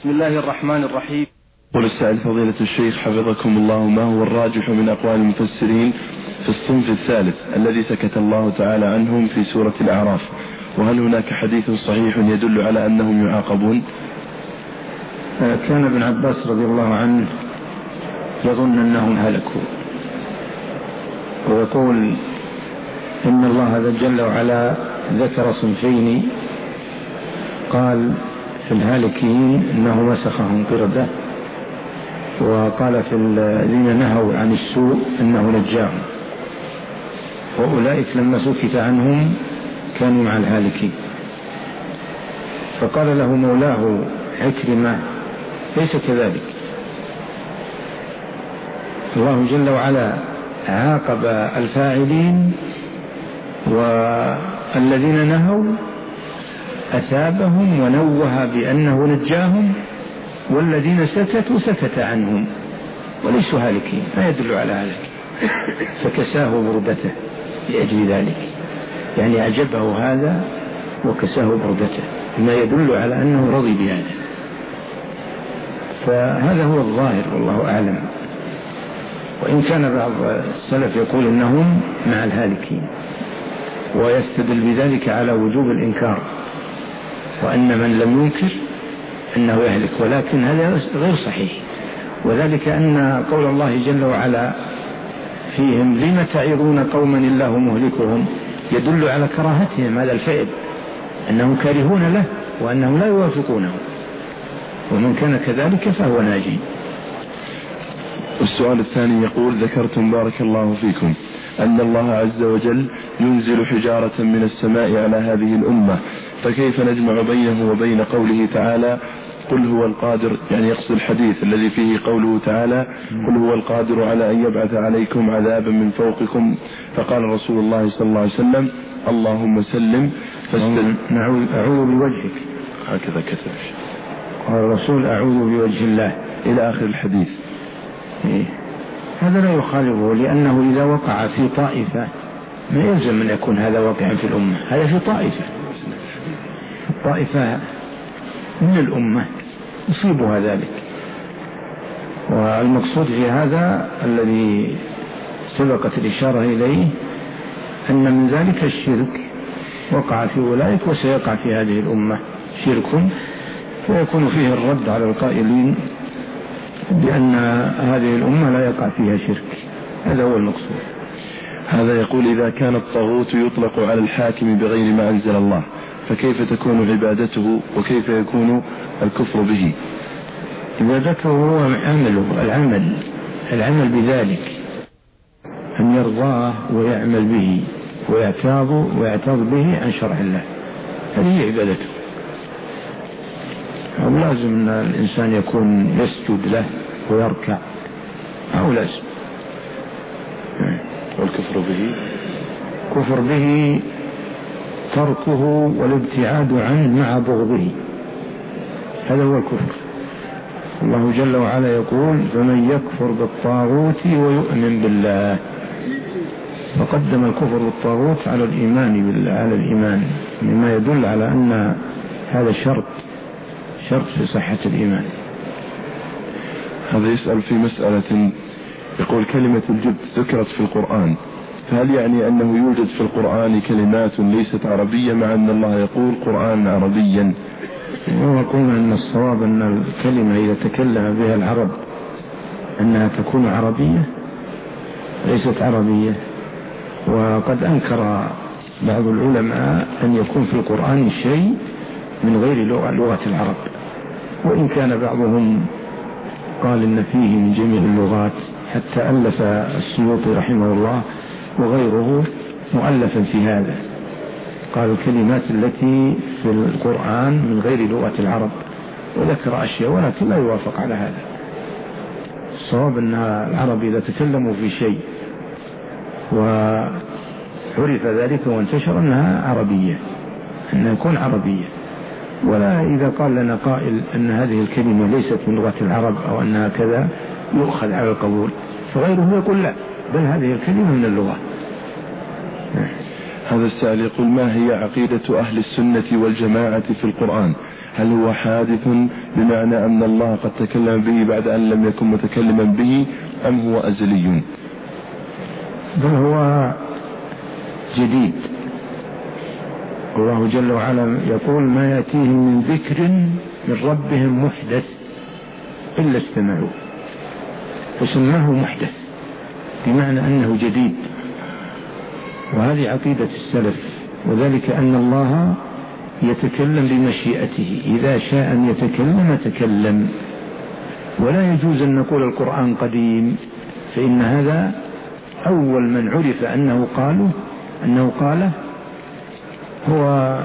بسم الله الرحمن الرحيم. قل السائل فضيلة الشيخ حفظكم الله، ما هو الراجح من أقوال المفسرين في الصنف الثالث الذي سكت الله تعالى عنهم في سورة الأعراف؟ وهل هناك حديث صحيح يدل على أنهم يعاقبون؟ كان ابن عباس رضي الله عنه يظن أنهم هلكوا، ويقول إن الله جل وعلا ذكر صنفين، قال في الهالكين إنه مسخهم قردة، وقال في الذين نهوا عن السوء إنه نجاهم، وأولئك لما سكت عنهم كانوا مع الهالكين. فقال له مولاه عكرمة ليس كذلك، الله جل وعلا عاقب الفاعلين والذين نهوا أثابهم ونوه بأنه نجاهم، والذين سكتوا سكت عنهم وليسوا هالكين، ما يدل على هلك. فكساه بردته لأجل ذلك، يعني أعجبه هذا وكساه بردته، ما يدل على أنه رضي بهذا. فهذا هو الظاهر والله أعلم، وإن كان بعض السلف يقول إنهم مع الهالكين ويستدل بذلك على وجوب الإنكار، وأن من لم ينكر أنه يهلك، ولكن هذا غير صحيح، وذلك أن قول الله جل وعلا فيهم لم تعظون قوما الله مهلكهم يدل على كراهتهم هذا الفعل، أنهم كارهون له وأنهم لا يوافقونه، ومن كان كذلك فهو ناجي. والسؤال الثاني يقول: ذكرتم بارك الله فيكم أن الله عز وجل ينزل حجارة من السماء على هذه الأمة، فكيف نجمع بينه وبين قوله تعالى قل هو القادر، يعني يقصد الحديث الذي فيه قوله تعالى قل هو القادر على أن يبعث عليكم عذابا من فوقكم، فقال رسول الله صلى الله عليه وسلم اللهم سلم أعوذ بوجهك، هكذا كتب قال الرسول أعوذ بوجه الله إلى آخر الحديث. هذا لا يخالفه، لأنه إذا وقع في طائفة ما يلزم أن يكون هذا واقعا في الأمة، هذا في طائفة من الأمة يصيبها ذلك. والمقصود في هذا الذي سبقت الإشارة إليه أن من ذلك الشرك وقع في أولئك وسيقع في هذه الأمة شرك، فيكون فيه الرد على القائلين بأن هذه الأمة لا يقع فيها شرك. هذا هو المقصود. هذا يقول: إذا كان الطاغوت يطلق على الحاكم بغير ما أنزل الله، فكيف تكون عبادته وكيف يكون الكفر به؟ عبادته هو العمل بذلك، أن يرضاه ويعمل به ويعتاض به عن شرع الله، هذه هي عبادته. أو لازم أن الإنسان يكون يسجد له ويركع، أو لازم. والكفر به؟ كفر به تركه والابتعاد عنه مع بغضه، هذا هو الكفر. الله جل وعلا يقول فمن يكفر بالطاغوت ويؤمن بالله، فقدم الكفر بالطاغوت على الإيمان مما يدل على أن هذا شرط في صحة الإيمان. هذا يسأل في مسألة، يقول كلمة الجبت ذكرت في القرآن، فهل يعني أنه يوجد في القرآن كلمات ليست عربية مع أن الله يقول قرآن عربيا؟ ويقول أن الصواب أن الكلمة إذا تكلم بها العرب أنها تكون عربية ليست عربية. وقد أنكر بعض العلماء أن يكون في القرآن شيء من غير لغة العرب، وإن كان بعضهم قال إن فيه من جميع اللغات، حتى ألف السيوطي رحمه الله وغيره مؤلفا في هذا، قال الكلمات التي في القرآن من غير لغة العرب، وذكر أشياء ولكن لا يوافق على هذا. الصواب أن العرب إذا تكلموا في شيء وعرف ذلك وانتشر أنها عربية، أنها يكون عربية، ولا إذا قال لنا قائل أن هذه الكلمة ليست من لغة العرب أو أنها كذا يؤخذ على القبول، فغيره يقول لا، بل هذه الكلمة من اللغة. هذا السائل يقول: ما هي عقيدة أهل السنة والجماعة في القرآن؟ هل هو حادث بمعنى أن الله قد تكلم به بعد أن لم يكن متكلما به، أم هو أزلي؟ بل هو جديد. الله جل وعلا يقول: ما يأتيهم من ذكر من ربهم محدث إلا استمعوا، فسماه محدث بمعنى أنه جديد. وهذه عقيدة السلف، وذلك أن الله يتكلم بمشيئته، إذا شاء أن يتكلم تكلم. ولا يجوز أن نقول القرآن قديم، فإن هذا أول من عرف أنه قاله هو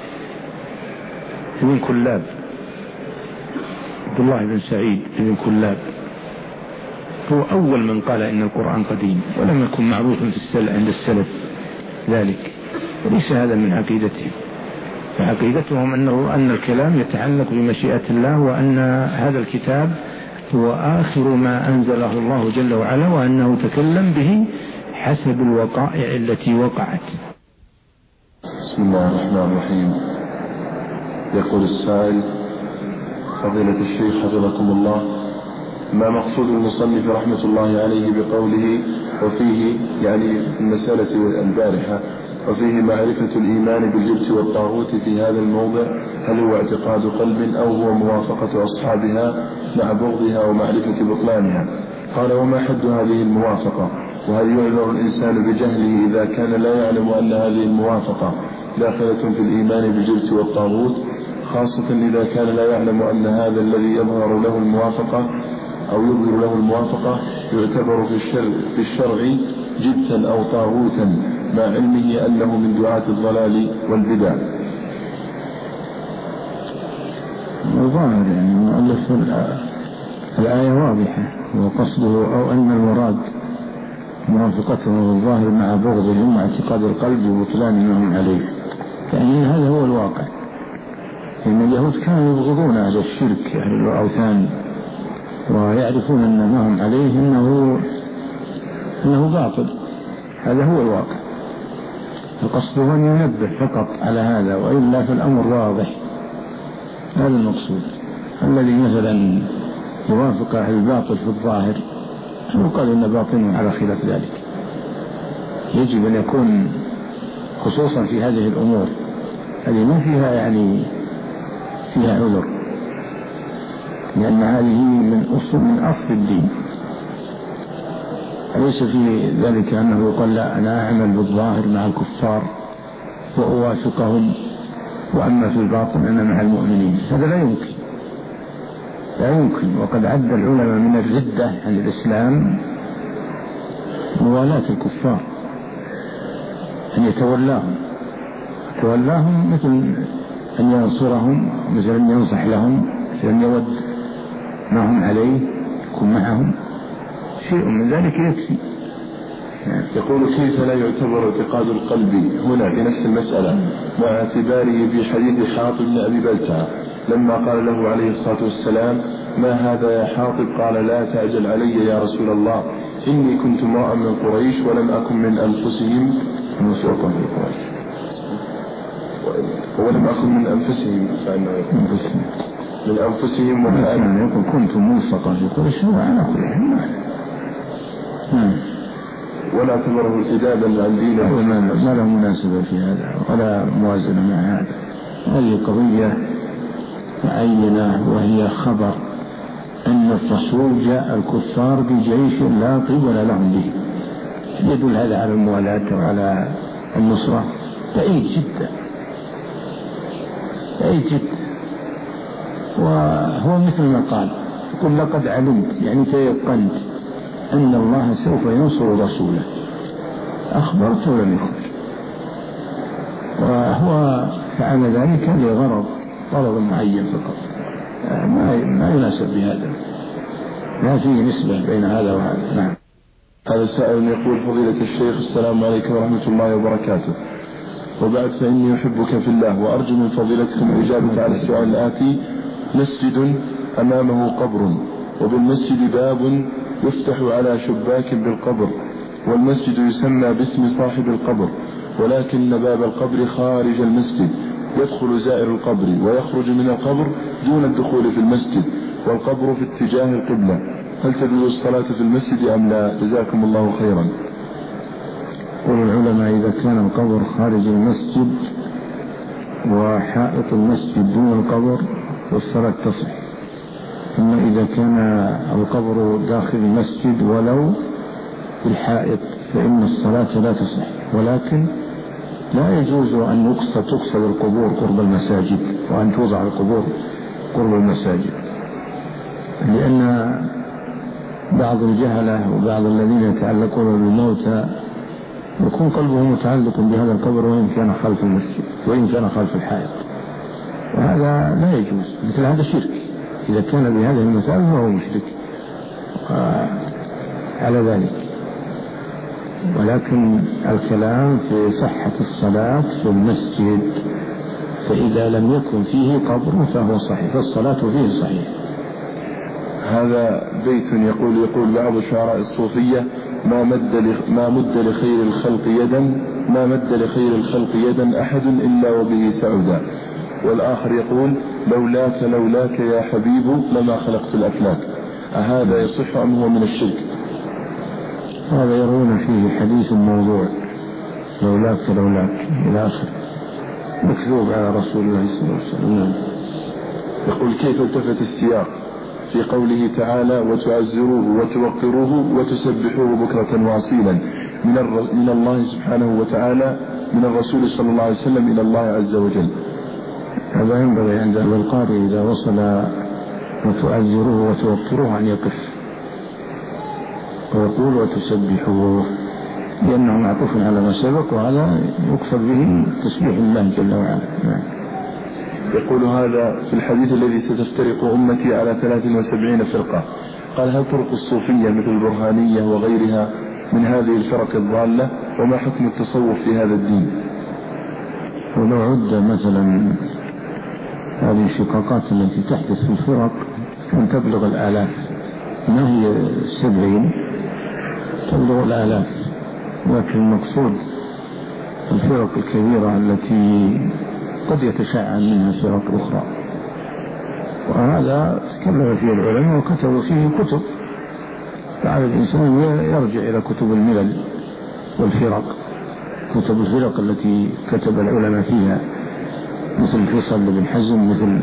ابن كلاب، عبد الله بن سعيد بن كلاب، هو أول من قال إن القرآن قديم، ولم يكن معروفا عند السلف ذلك، وليس هذا من عقيدتهم. فعقيدتهم أن الكلام يتعلق بمشيئة الله، وأن هذا الكتاب هو آخر ما أنزله الله جل وعلا، وأنه تكلم به حسب الوقائع التي وقعت. بسم الله الرحمن الرحيم. يقول السائل: فضيلة الشيخ حفظكم الله، ما مقصود المصنف رحمة الله عليه بقوله وفيه، يعني المسألة البارحة، وفيه معرفة الإيمان بالجبت والطاغوت في هذا الموضع، هل هو اعتقاد قلب أو هو موافقة أصحابها مع بغضها ومعرفة بطلانها؟ قال: وما حد هذه الموافقة؟ وهل يعذر الإنسان بجهله إذا كان لا يعلم أن هذه الموافقة داخلة في الإيمان بالجبت والطاغوت، خاصة إذا كان لا يعلم أن هذا الذي يظهر له الموافقة أو يظهر له الموافقة يعتبر في الشرع جبتا أو طاغوتا، مع علمه أنه من دعاة الضلال والبدع؟ الظاهر يعني مؤلف الآية واضحة، وقصده أو أن المراد موافقتهم الظاهر مع بغضهم واعتقاد القلب وبطلان ما هم عليه، يعني هذا هو الواقع. إن اليهود كانوا يبغضون هذا الشرك، أهل الأوثان، ويعرفون أن ما هم عليه إنه باطل. هذا هو الواقع. فقصده أن ينبه فقط على هذا، وإلا فالأمر واضح. هذا المقصود. الذي مثلا يوافق أهل الباطل في الظاهر يقال إن باطنه على خلاف ذلك. يجب أن يكون خصوصا في هذه الأمور هذه ما فيها يعني فيها عذر، لأن هذه من أصل الدين. أليس في ذلك أنه يقول: لا، أنا أعمل بالظاهر مع الكفار وأوافقهم، وأما في الباطن أنا مع المؤمنين. هذا لا يمكن. وقد عد العلماء من الردة عن الإسلام موالاة الكفار، أن يتولاهم مثل أن ينصرهم، مثل أن ينصح لهم، مثل أن يود ما هم عليه يكون معهم، شيء من ذلك يكفي. يقول: كيف لا يعتبر اعتقاد القلب هنا في نفس المسألة، مع اعتباره في حديث حاطب بن أبي بلتعة لما قال له عليه الصلاة والسلام: ما هذا يا حاطب؟ قال: لا تعجل علي يا رسول الله، إني كنت امرأ من قريش ولم أكن من أنفسهم ولم أكن من أنفسهم، فإنه من أنفسهم، وكان يقول كنت موثقا في قريش، هو على كل حال ولا اعتبره ارتدادا عن دينه، ما له مناسبة في هذا ولا موازنة مع هذا. هذه قضية معينة، وهي خبر أن الرسول جاء الكفار بجيش لا قبل لهم به، يدل هذا على الموالاة وعلى النصرة. بعيد جدا. وهو مثل ما قال: قل لقد علمت، يعني تيقنت أن الله سوف ينصر رسوله، أخبرت ولم يخبر. وهو فعل ذلك لغرض معين فقط، ما يناسب بهذا، ما فيه نسبة بين هذا وهذا. نعم. هذا سائل يقول: فضيلة الشيخ، السلام عليكم ورحمة الله وبركاته، وبعد، فإني أحبك في الله، وأرجو من فضيلتكم الإجابة على السؤال الآتي: مسجد أمامه قبر، وبالمسجد باب يفتح على شباك بالقبر، والمسجد يسمى باسم صاحب القبر، ولكن باب القبر خارج المسجد، يدخل زائر القبر ويخرج من القبر دون الدخول في المسجد، والقبر في اتجاه القبلة، هل تجوز الصلاة في المسجد أم لا؟ جزاكم الله خيرا. يقول العلماء إذا كان القبر خارج المسجد وحائط المسجد دون القبر والصلاة تصح، أما إذا كان القبر داخل المسجد ولو بالحائط فإن الصلاة لا تصح، ولكن لا يجوز أن تقصد القبور قرب المساجد وأن توضع القبور قرب المساجد، لأن بعض الجهلة وبعض الذين يتعلقون بالموتى يكون قلبه متعلق بهذا القبر وإن كان خلف المسجد وإن كان خلف الحائط، وهذا لا يجوز، مثل هذا شرك. إذا كان بهذه المسألة فهو مشرك على ذلك. ولكن الكلام في صحة الصلاة في المسجد، فإذا لم يكن فيه قبر فهو صحيح، فالصلاة فيه صحيح. هذا بيت يقول بعض شعراء الصوفية: ما مد لخير الخلق يدا أحد إلا وبه سعدا. والآخر يقول: لولاك يا حبيب لما خلقت الأفلاك. أهذا يصح أم هو من الشرك؟ هذا يرون فيه حديث موضوع، لولاك إلى آخر، مكذوب على رسول الله صلى الله عليه وسلم. يقول: كيف التفت السياق في قوله تعالى: وتعزروه وتوقروه وتسبحوه بكرة وأصيلا، من الله سبحانه وتعالى من الرسول صلى الله عليه وسلم إلى الله عز وجل؟ هذا ينبغي عند القارئ إذا وصل وتعزروه وتوقروه أن يقف ويقول وتسبحوه، لأنه معطوف على ما سبق، وهذا يقصد به تسبيح الله جل وعلا. يقول: هذا في الحديث الذي ستفترق أمتي على 73 فرقة، قال: هل طرق الصوفية مثل البرهانية وغيرها من هذه الفرق الضالة؟ وما حكم التصوف في هذا الدين؟ ولو عد مثلا هذه الشقاقات التي تحدث في الفرق كان تبلغ الآلاف، ما هي 70، تبلغ الآلاف. لكن المقصود الفرق الكبيرة التي قد يتشاع منها فرق أخرى، وهذا تكلم فيه العلماء وكتبوا فيه كتب، فعلى الإنسان يرجع إلى كتب الملل والفرق، كتب الفرق التي كتب العلماء فيها، مثل فيصل بن حزم، مثل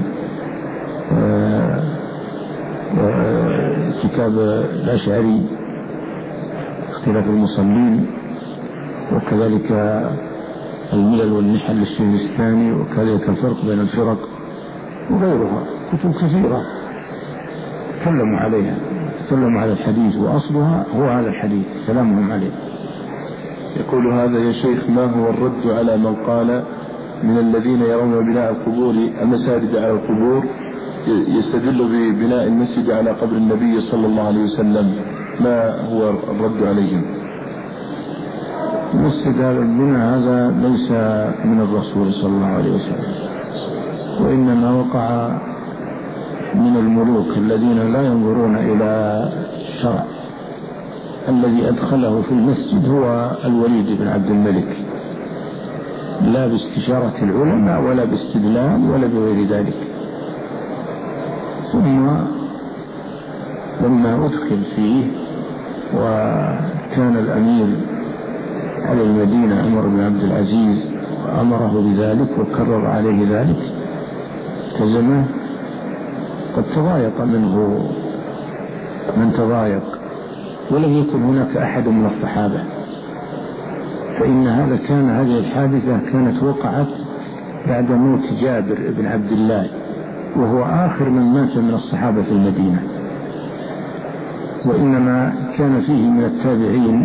كتاب الأشعري اختلاف المصلين، وكذلك الملل والنحل للسيستاني، وكذلك الفرق بين الفرق وغيرها، كتب كثيرة تكلموا عليها، تكلموا على الحديث، وأصلها هو هذا الحديث كلامهم عليه. يقول: هذا يا شيخ، ما هو الرد على من قال من الذين يرون بناء القبور المساجد على القبور يستدل ببناء المسجد على قبر النبي صلى الله عليه وسلم؟ ما هو الرد عليهم؟ المسجد على البناء هذا ليس من الرسول صلى الله عليه وسلم، وإنما وقع من الملوك الذين لا ينظرون إلى الشرع. الذي أدخله في المسجد هو الوليد بن عبد الملك، لا باستشارة العلماء ولا باستدلال ولا بغير ذلك. ثم لما أدخل فيه وكان الأمير على المدينة عمر بن عبد العزيز وأمره بذلك وكرر عليه ذلك، كزمه قد تضايق منه من تضايق، ولم يكن هناك أحد من الصحابة، فإن هذه الحادثة كانت وقعت بعد موت جابر بن عبد الله، وهو آخر من مات من الصحابة في المدينة، وإنما كان فيه من التابعين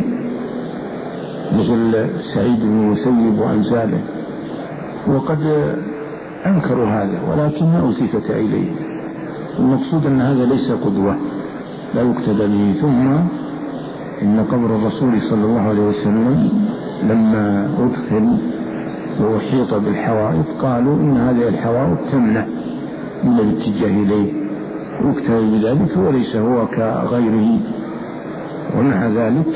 مثل سعيد بن المسيب وأمثاله، وقد أنكروا هذا ولكن ما التفت إليه. المقصود أن هذا ليس قدوة لا يقتدى به. ثم إن قبر الرسول صلى الله عليه وسلم لما أدخل وأحيط بالحوائط قالوا إن هذه الحوائط تمنع من الاتجاه إليه، واكتفى بذلك وليس هو كغيره، ومع ذلك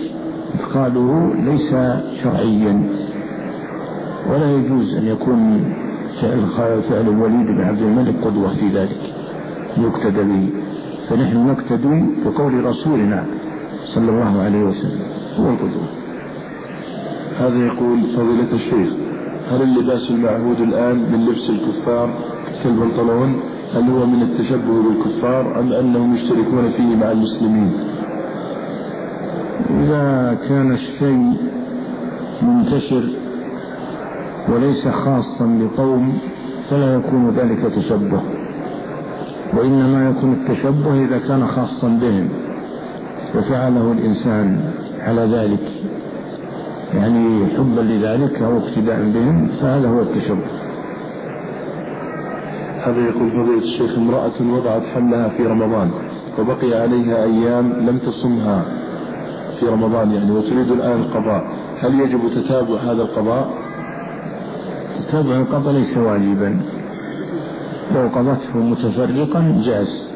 قالوا ليس شرعيا، ولا يجوز أن يكون فعل الوليد بن عبد الملك قدوة في ذلك يقتدى به، فنحن نقتدي بقول رسولنا صلى الله عليه وسلم هو القدوة. هذا يقول فضيلة الشيخ: هل اللباس المعهود الآن من لبس الكفار كالبنطلون هل هو من التشبه بالكفار أم أنهم يشتركون فيه مع المسلمين؟ إذا كان الشيء منتشر وليس خاصا بقوم فلا يكون ذلك تشبه، وإنما يكون التشبه إذا كان خاصا بهم وفعله الإنسان على ذلك، يعني حبا لذلك أو اقتداء بهم، فهذا هو التشبه. هذا يقول فضيلة الشيخ: امرأة وضعت حملها في رمضان وبقي عليها أيام لم تصمها في رمضان يعني وتريد الآن القضاء، هل يجب تتابع هذا القضاء؟ تتابع القضاء ليس واجبا، لو قضته متفرقا جاز،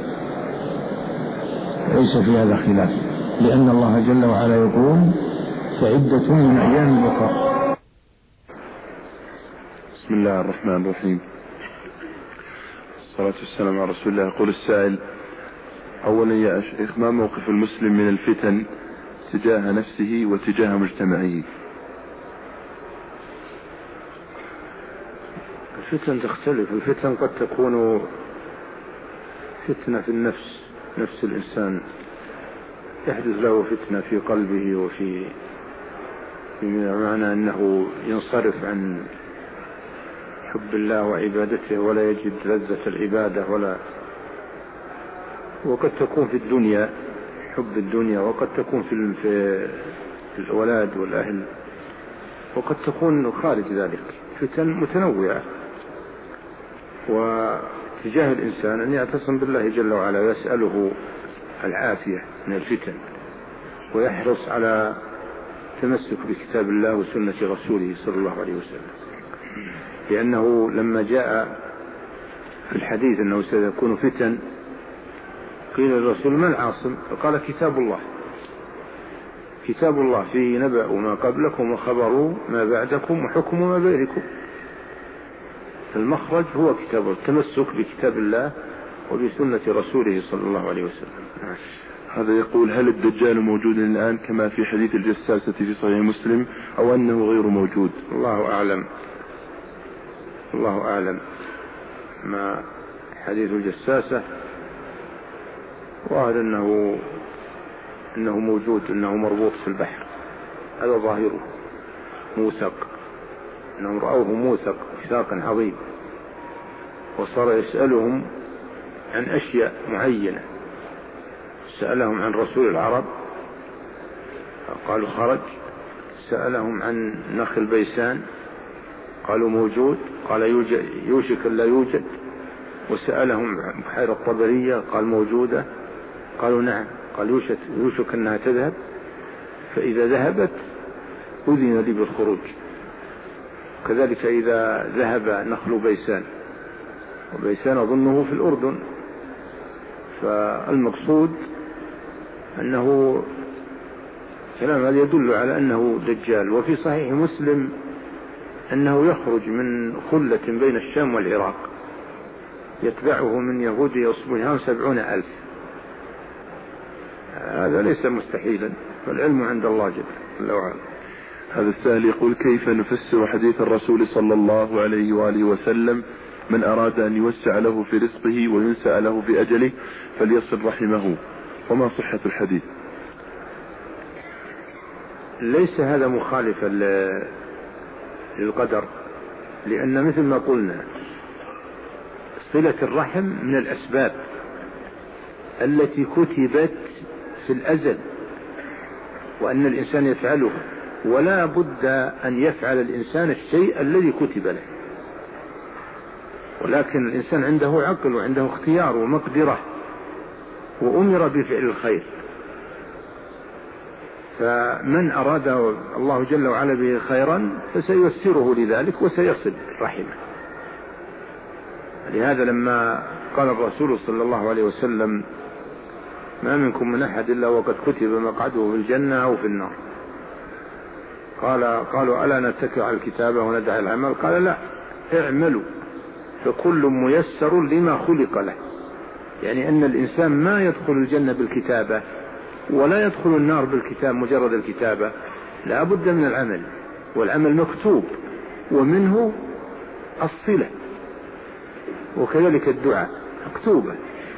ليس في هذا خلاف، لأن الله جل وعلا يقول: فعدة من أيام أخرى. بسم الله الرحمن الرحيم، الصلاة والسلام على رسول الله. يقول السائل: أولا يا شيخ، ما موقف المسلم من الفتن تجاه نفسه وتجاه مجتمعه؟ الفتن تختلف، الفتن قد تكون فتنة في النفس، نفس الإنسان يحدث له فتنة في قلبه وفي معنى أنه ينصرف عن حب الله وعبادته ولا يجد لذة العبادة وقد تكون في الدنيا، حب الدنيا، وقد تكون في الأولاد والأهل، وقد تكون خارج ذلك، فتن متنوعة. واتجاه الإنسان أن يعتصم بالله جل وعلا ويسأله العافية من الفتن، ويحرص على تمسك بكتاب الله وسنة رسوله صلى الله عليه وسلم، لأنه لما جاء في الحديث أنه سيكون فتن قيل للرسول: ما العاصم؟ فقال: كتاب الله، كتاب الله فيه نبأ ما قبلكم وخبر ما بعدكم وحكم ما بينكم. المخرج هو كتاب، التمسك بكتاب الله وبسنة رسوله صلى الله عليه وسلم. هذا يقول: هل الدجال موجود الآن كما في حديث الجساسة في صحيح مسلم أو أنه غير موجود؟ الله أعلم، الله أعلم. ما حديث الجساسة ظاهر أنه موجود، أنه مربوط في البحر، هذا ظاهره موثق، أنهم رأوه موثق وثاق عظيم، وصار يسألهم عن أشياء معينة، سألهم عن رسول العرب قالوا خرج، سألهم عن نخل بيسان قالوا موجود، قال يوشك لا يوجد، وسألهم عن بحيرة الطبرية قال موجودة، قالوا نعم، قال يوشك أنها تذهب، فإذا ذهبت أذن لي بالخروج. كذلك إذا ذهب نخل بيسان، وبيسان أظنه في الأردن، فالمقصود أنه كلام هذا يدل على أنه دجال. وفي صحيح مسلم أنه يخرج من خلة بين الشام والعراق يتبعه من يهود يصبحون 70,000. هذا ليس مستحيلا، فالعلم عند الله جل وعلا. هذا السائل يقول: كيف نفسر حديث الرسول صلى الله عليه وآله وسلم: من أراد أن يوسع له في رزقه وينسأ له في أجله فليصل رحمه؟ وما صحة الحديث؟ ليس هذا مخالفا للقدر، لأن مثل ما قلنا صلة الرحم من الأسباب التي كتبت في الأزل وأن الإنسان يفعلها، ولا بد أن يفعل الإنسان الشيء الذي كتب له، ولكن الإنسان عنده عقل وعنده اختيار ومقدرة وأمر بفعل الخير، فمن أراد الله جل وعلا به خيرا فسييسره لذلك وسيصل رحمه. لهذا لما قال الرسول صلى الله عليه وسلم: ما منكم من أحد إلا وقد كتب مقعده في الجنة أو في النار، قالوا: ألا نتكل على الكتابة وندع العمل؟ قال: لا، اعملوا فكل ميسر لما خلق له، يعني أن الإنسان ما يدخل الجنة بالكتابة ولا يدخل النار بالكتاب مجرد الكتابة، لا بد من العمل، والعمل مكتوب ومنه الصلة، وكذلك الدعاء مكتوبة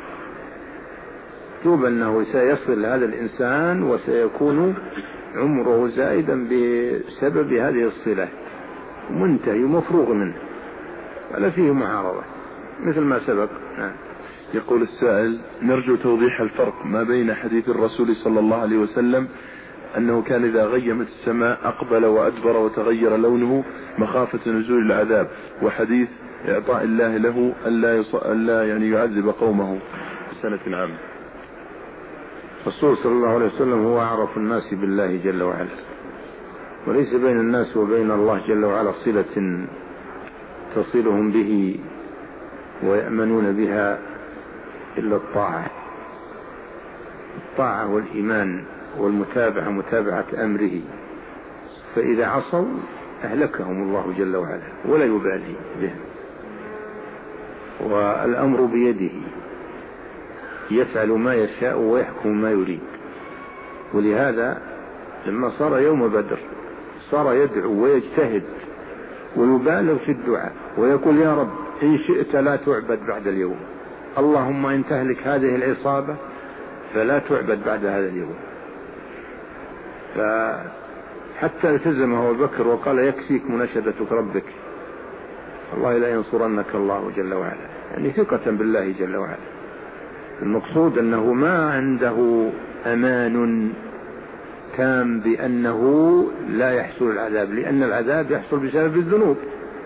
أنه سيصل هذا الإنسان وسيكون عمره زائدا بسبب هذه الصلة، منتهي ومفروغ منه ولا فيه معارضة مثل ما سبق. نعم. يقول السائل: نرجو توضيح الفرق ما بين حديث الرسول صلى الله عليه وسلم أنه كان إذا غيمت السماء أقبل وأدبر وتغير لونه مخافة نزول العذاب، وحديث إعطاء الله له ألا يعني يعذب قومه في سنة عامة. الرسول صلى الله عليه وسلم هو أعرف الناس بالله جل وعلا، وليس بين الناس وبين الله جل وعلا صلة تصلهم به ويأمنون بها إلا الطاعة والإيمان والمتابعة، متابعة أمره، فإذا عصوا أهلكهم الله جل وعلا ولا يبالي بهم، والأمر بيده يفعل ما يشاء ويحكم ما يريد. ولهذا لما صار يوم بدر صار يدعو ويجتهد ويبالغ في الدعاء ويقول: يا رب إن شئت لا تعبد بعد اليوم، اللهم إن تهلك هذه العصابة فلا تعبد بعد هذا اليوم. فحتى التزمه أبو بكر وقال: يكفيك مناشدتك ربك، والله لا ينصرنك الله جل وعلا، يعني ثقة بالله جل وعلا. المقصود أنه ما عنده أمان تام بأنه لا يحصل العذاب، لأن العذاب يحصل بسبب الذنوب،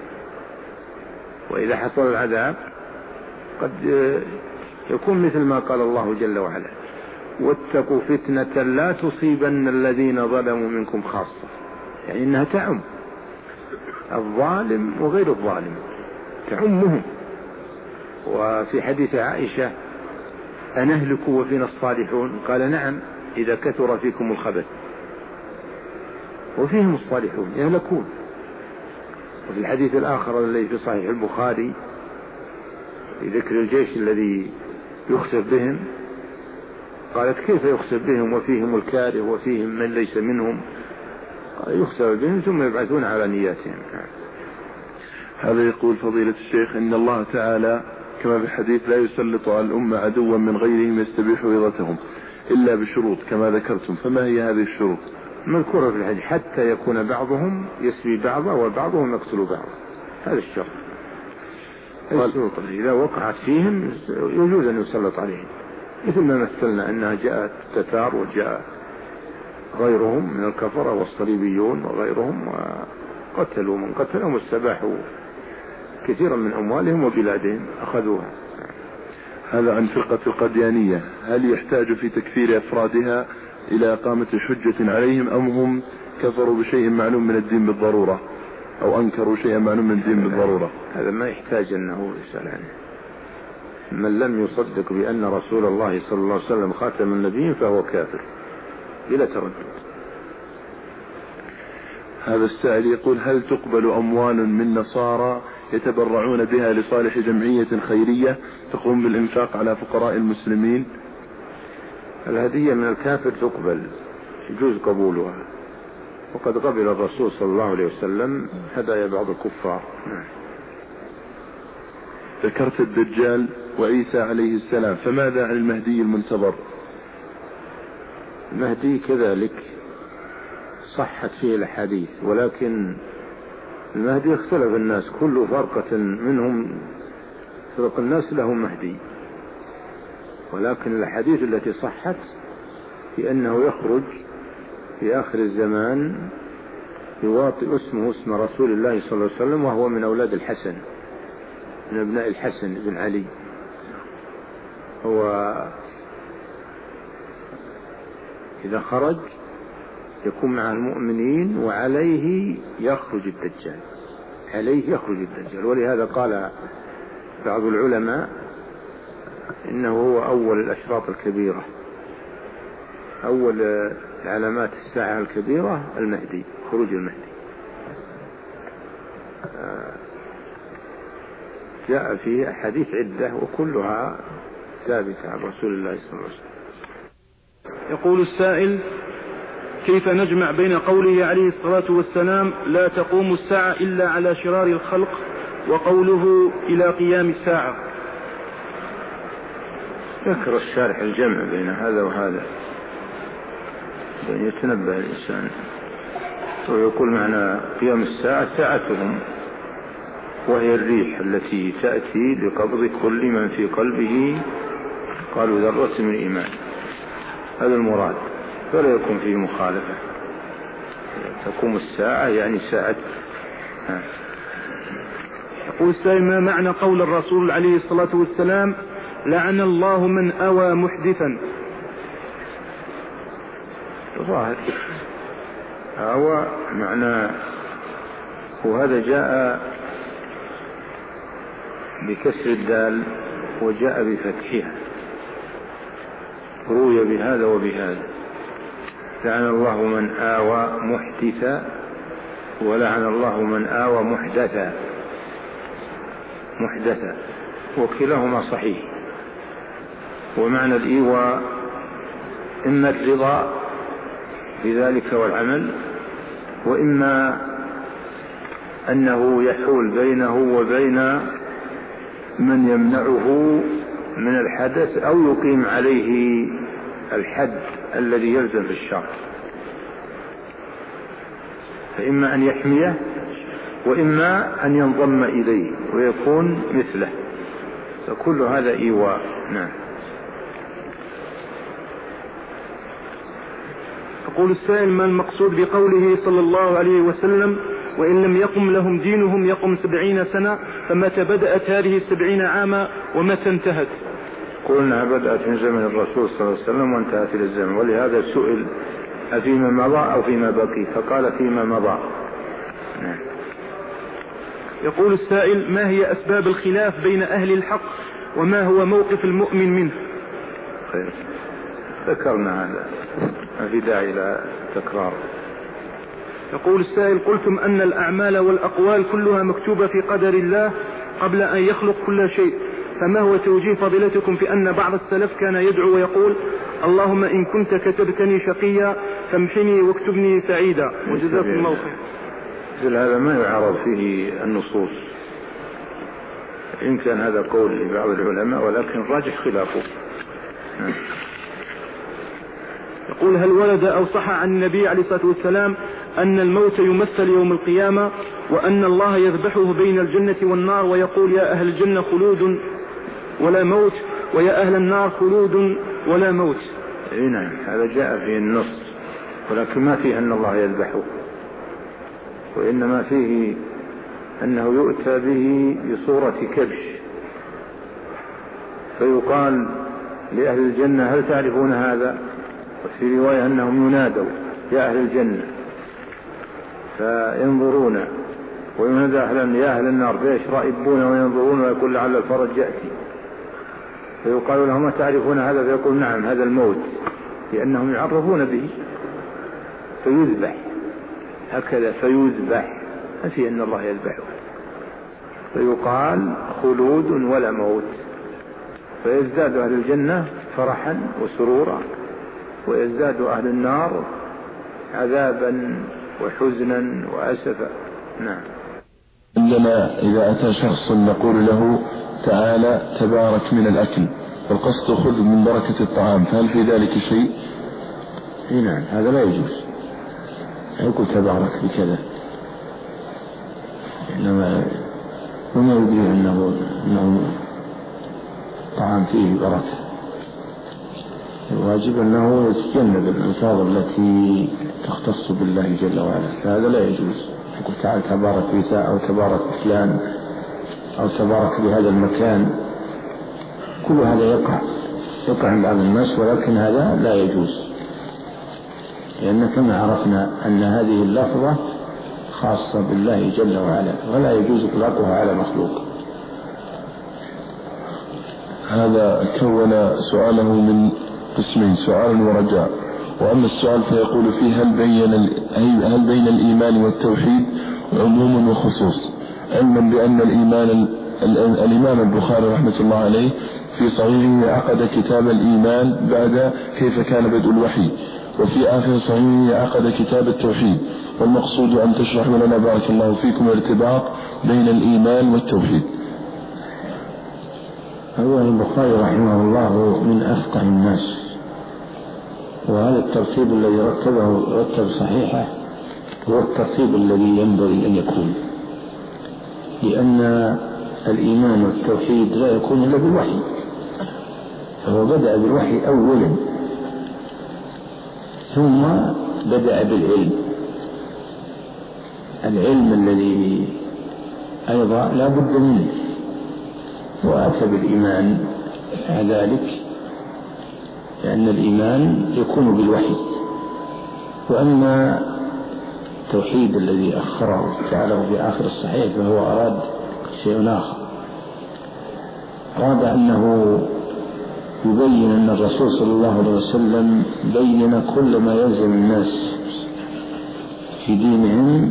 وإذا حصل العذاب قد يكون مثل ما قال الله جل وعلا: واتقوا فتنة لا تصيبن الذين ظلموا منكم خاصة، يعني إنها تعم الظالم وغير الظالم، تعمهم. وفي حديث عائشة: أنهلك وفينا الصالحون؟ قال: نعم، إذا كثر فيكم الخبث وفيهم الصالحون يهلكون. وفي الحديث الآخر الذي في صحيح البخاري في ذكر الجيش الذي يخسف بهم، قالت: كيف يخسف بهم وفيهم الكاره وفيهم من ليس منهم؟ قال: يخسف بهم ثم يبعثون على نياتهم. هذا يقول فضيلة الشيخ: إن الله تعالى كما في الحديث لا يسلط على الأمة عدوا من غيرهم يستبيح ويضتهم إلا بشروط كما ذكرتم، فما هي هذه الشروط؟ مذكورة في الحديث: حتى يكون بعضهم يسبي بعضا وبعضهم يقتل بعضا، هذا الشرط. الشروط إذا وقعت فيهم يجوز أن يسلط عليهم، مثل ما مثلنا أنها جاءت التتار وجاء غيرهم من الكفرة والصليبيون وغيرهم وقتلوا من قتلهم واستباحوا كثيرا من أموالهم وبلادهم أخذوها. هذا عن فرقة القديانية، هل يحتاج في تكفير أفرادها إلى إقامة حجة عليهم، أم هم كفروا بشيء معلوم من الدين بالضرورة أو أنكروا شيئا معلوم من الدين بالضرورة؟ هذا ما يحتاج أنه يسأل عنه. من لم يصدق بأن رسول الله صلى الله عليه وسلم خاتم النبيين فهو كافر بلا تردد. هذا السائل يقول: هل تقبل أموال من نصارى يتبرعون بها لصالح جمعية خيرية تقوم بالإنفاق على فقراء المسلمين؟ الهدية من الكافر تقبل، يجوز قبولها، وقد قبل الرسول صلى الله عليه وسلم هدايا بعض الكفار. ذكرت الدجال وعيسى عليه السلام، فماذا عن المهدي المنتظر؟ المهدي كذلك صحت فيه الحديث، ولكن المهدي اختلف الناس، كل فرقة منهم فرق الناس له مهدي، ولكن الحديث التي صحت بأنه يخرج في آخر الزمان يواطئ اسمه اسم رسول الله صلى الله عليه وسلم، وهو من أولاد الحسن، من أبناء الحسن بن علي. هو إذا خرج يكون مع المؤمنين وعليه يخرج الدجال، عليه يخرج الدجال. ولهذا قال بعض العلماء إنه هو أول الأشراط الكبيرة، أول علامات الساعة الكبيرة المهدي، خروج المهدي. جاء فيه أحاديث عدة وكلها ثابتة عن رسول الله صلى الله عليه وسلم. يقول السائل: كيف نجمع بين قوله عليه الصلاة والسلام لا تقوم الساعة إلا على شرار الخلق وقوله إلى قيام الساعة؟ ذكر الشارح الجمع بين هذا وهذا بأن يتنبه الإنسان، ويقول معنى قيام الساعة ساعتهم، وهي الريح التي تأتي لقبض كل من في قلبه قالوا ذرة من إيمان، هذا المراد، فلا يكون فيه مخالفة. تقوم الساعة يعني ساعة. يقول السائل: ما معنى قول الرسول عليه الصلاة والسلام لعن الله من أوى محدثا؟ ظاهر أوى معنى، وهذا جاء بكسر الدال وجاء بفتحها، روي بهذا وبهذا. لعن الله من آوى محدثا ولعن الله من آوى محدثا، وكلاهما صحيح. ومعنى الإيواء إما الرضا بذلك والعمل، وإما أنه يحول بينه وبين من يمنعه من الحدث أو يقيم عليه الحد الذي يلزم في الشرع، فإما أن يحميه وإما أن ينضم إليه ويكون مثله، فكل هذا إيواء. نعم. يقول السائل: ما المقصود بقوله صلى الله عليه وسلم وإن لم يقم لهم دينهم يقم 70 سنة، فمتى بدأت هذه 70 عاما ومتى انتهت؟ قلنا بدأت من زمن الرسول صلى الله عليه وسلم وانتهت إلى الزمن، ولهذا سئل أفيما مضى أو فيما بقي، فقال فيما مضى. نعم. يقول السائل: ما هي أسباب الخلاف بين أهل الحق وما هو موقف المؤمن منه؟ خير. ذكرنا هذا، ما في داعي إلى تكرار. يقول السائل: قلتم أن الأعمال والأقوال كلها مكتوبة في قدر الله قبل أن يخلق كل شيء، فما هو توجيه فضيلتكم في أن بعض السلف كان يدعو ويقول اللهم إن كنت كتبتني شقيا فامحني واكتبني سعيدا، وجزاكم الله خير. هذا ما يعرض فيه النصوص، إن كان هذا قول لبعض العلماء ولكن راجح خلافه. يقول: هل ورد أو صح عن النبي عليه الصلاة والسلام أن الموت يمثل يوم القيامة، وأن الله يذبحه بين الجنة والنار ويقول يا أهل الجنة خلود ولا موت ويا أهل النار خلود ولا موت؟ نعم، هذا جاء في النص، ولكن ما فيه أن الله يذبحه، وإنما فيه أنه يؤتى به بصورة كبش، فيقال لأهل الجنة هل تعرفون هذا؟ وفي رواية أنهم ينادوا يا أهل الجنة فينظرون، وينادى يا أهل النار فيشرئبون وينظرون ويقول لعل الفرج يأتي، فيقال لهم تعرفون هذا؟ فيقول نعم هذا الموت، لأنهم يعرفون به، فيذبح هكذا، فيذبح، ما في أن الله يذبحه، فيقال خلود ولا موت، فيزداد أهل الجنة فرحا وسرورا، ويزداد أهل النار عذابا وحزنا وأسفا. نعم. عندنا إذا أتى شخص نقول له تعالى تبارك من الأكل، والقصد خذ من بركة الطعام، فهل في ذلك شيء؟ نعم، هذا لا يجوز، يقول تبارك بكذا، إنما وما يدري أنه طعام فيه بركة. الواجب أنه يتجنب الألفاظ التي تختص بالله جل وعلا، فهذا لا يجوز. يقول تعالى تبارك بيسا أو تبارك فلان أو تبارك بهذا المكان، كل هذا يقع عند بعض الناس، ولكن هذا لا يجوز، لأن كما عرفنا أن هذه اللفظة خاصة بالله جل وعلا، ولا يجوز إطلاقها على مخلوق. هذا كون سؤاله من قسمين، سؤال ورجاء. وأما السؤال فيقول فيه هل بين الإيمان والتوحيد عموم وخصوص، علما بأن الإيمان الإمام البخاري رحمة الله عليه في صحيحه عقد كتاب الإيمان بعد كيف كان بدء الوحي، وفي آخر صحيحه عقد كتاب التوحيد. والمقصود أن تشرحوا لنا بارك الله فيكم الارتباط بين الإيمان والتوحيد. هو البخاري رحمه الله من أفقه الناس، وهذا الترتيب الذي رتب صحيحه هو الترتيب الذي ينبغي أن يكون، لأن الإيمان والتوحيد لا يكون إلا بالوحي، فهو بدأ بالوحي أولا ثم بدأ بالعلم، العلم الذي أيضا لا بد منه، وأتى بالإيمان ذلك، لأن الإيمان يكون بالوحي. وأما التوحيد الذي أخره جعله في آخر الصحيح فهو أراد شيء آخر، أراد أنه يبين أن الرسول صلى الله عليه وسلم بين كل ما يلزم الناس في دينهم،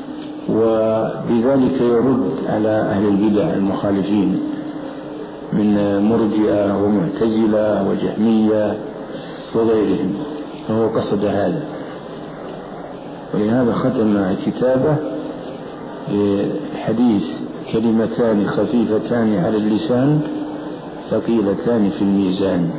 وبذلك يرد على أهل البدع المخالفين من مرجئة ومعتزلة وجهمية وغيرهم، فهو قصد هذا، ولهذا ختم كتابه بحديث: كلمتان خفيفتان على اللسان ثقيلتان في الميزان.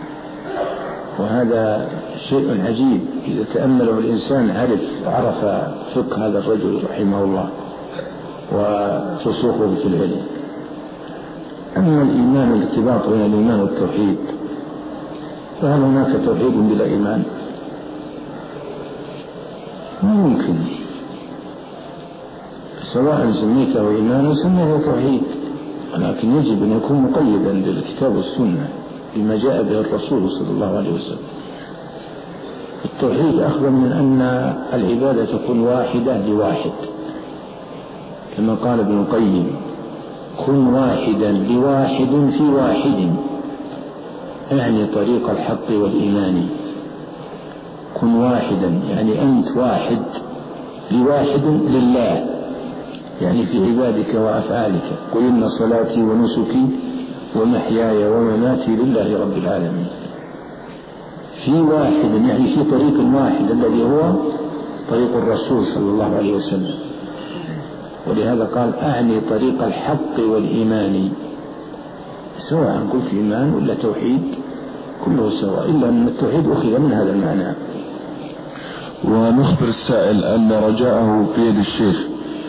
وهذا شيء عجيب إذا تأمله الإنسان عرف فقه هذا الرجل رحمه الله ورسوخه في العلم. أما الإيمان والارتباط بين الإيمان والتوحيد، فهل هناك توحيد بلا إيمان؟ ما يمكن، سواء سميته إيمانا سميته توحيد، ولكن يجب أن يكون مقيدا للكتاب والسنة بما جاء به الرسول صلى الله عليه وسلم. التوحيد أخذ من أن العبادة تكون واحدة لواحد، كما قال ابن القيم: كن واحدا لواحد في واحد، يعني طريق الحق والإيمان. كن واحدا يعني أنت واحد لواحد لله، يعني في عبادك وأفعالك. قل إن صلاتي ونسكي ومحياي ومماتي لله رب العالمين. في واحد يعني في طريق واحد الذي هو طريق الرسول صلى الله عليه وسلم، ولهذا قال: أعني طريق الحق والإيمان. سواء قلت إيمان ولا توحيد كله سواء، إلا أن التوحيد أخذ من هذا المعنى. ونخبر السائل أن رجاءه بيد الشيخ.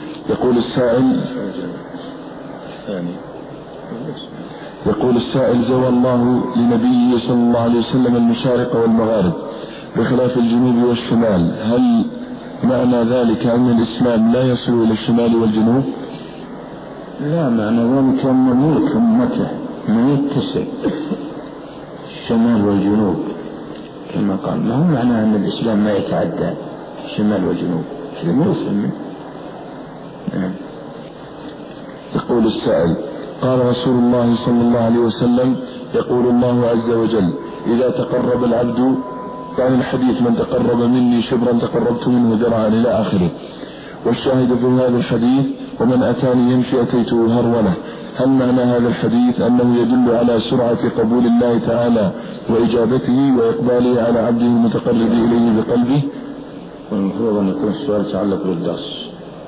يقول السائل: زوى الله لنبيه صلى الله عليه وسلم المشارق والمغارب بخلاف الجنوب والشمال، هل معنى ذلك أن الإسلام لا يصل إلى الشمال والجنوب؟ لا، معنى ذلك أن ملك أمته ما يتسع الشمال والجنوب كما قال. ما هو معنى أن الإسلام ما يتعدى الشمال والجنوب، هذا ما يفهم منه. يقول السائل: قال رسول الله صلى الله عليه وسلم: يقول الله عز وجل: إذا تقرب العبد، يعني الحديث: من تقرب مني شبرا تقربت منه ذراعا إلى آخره. والشاهد في هذا الحديث: ومن أتاني يمشي أتيته هرولة. هل معنى هذا الحديث أنه يدل على سرعة قبول الله تعالى وإجابته وإقباله على عبده المتقرب إليه بقلبه؟ والمفروض أن يكون السؤال يتعلق بالدرس.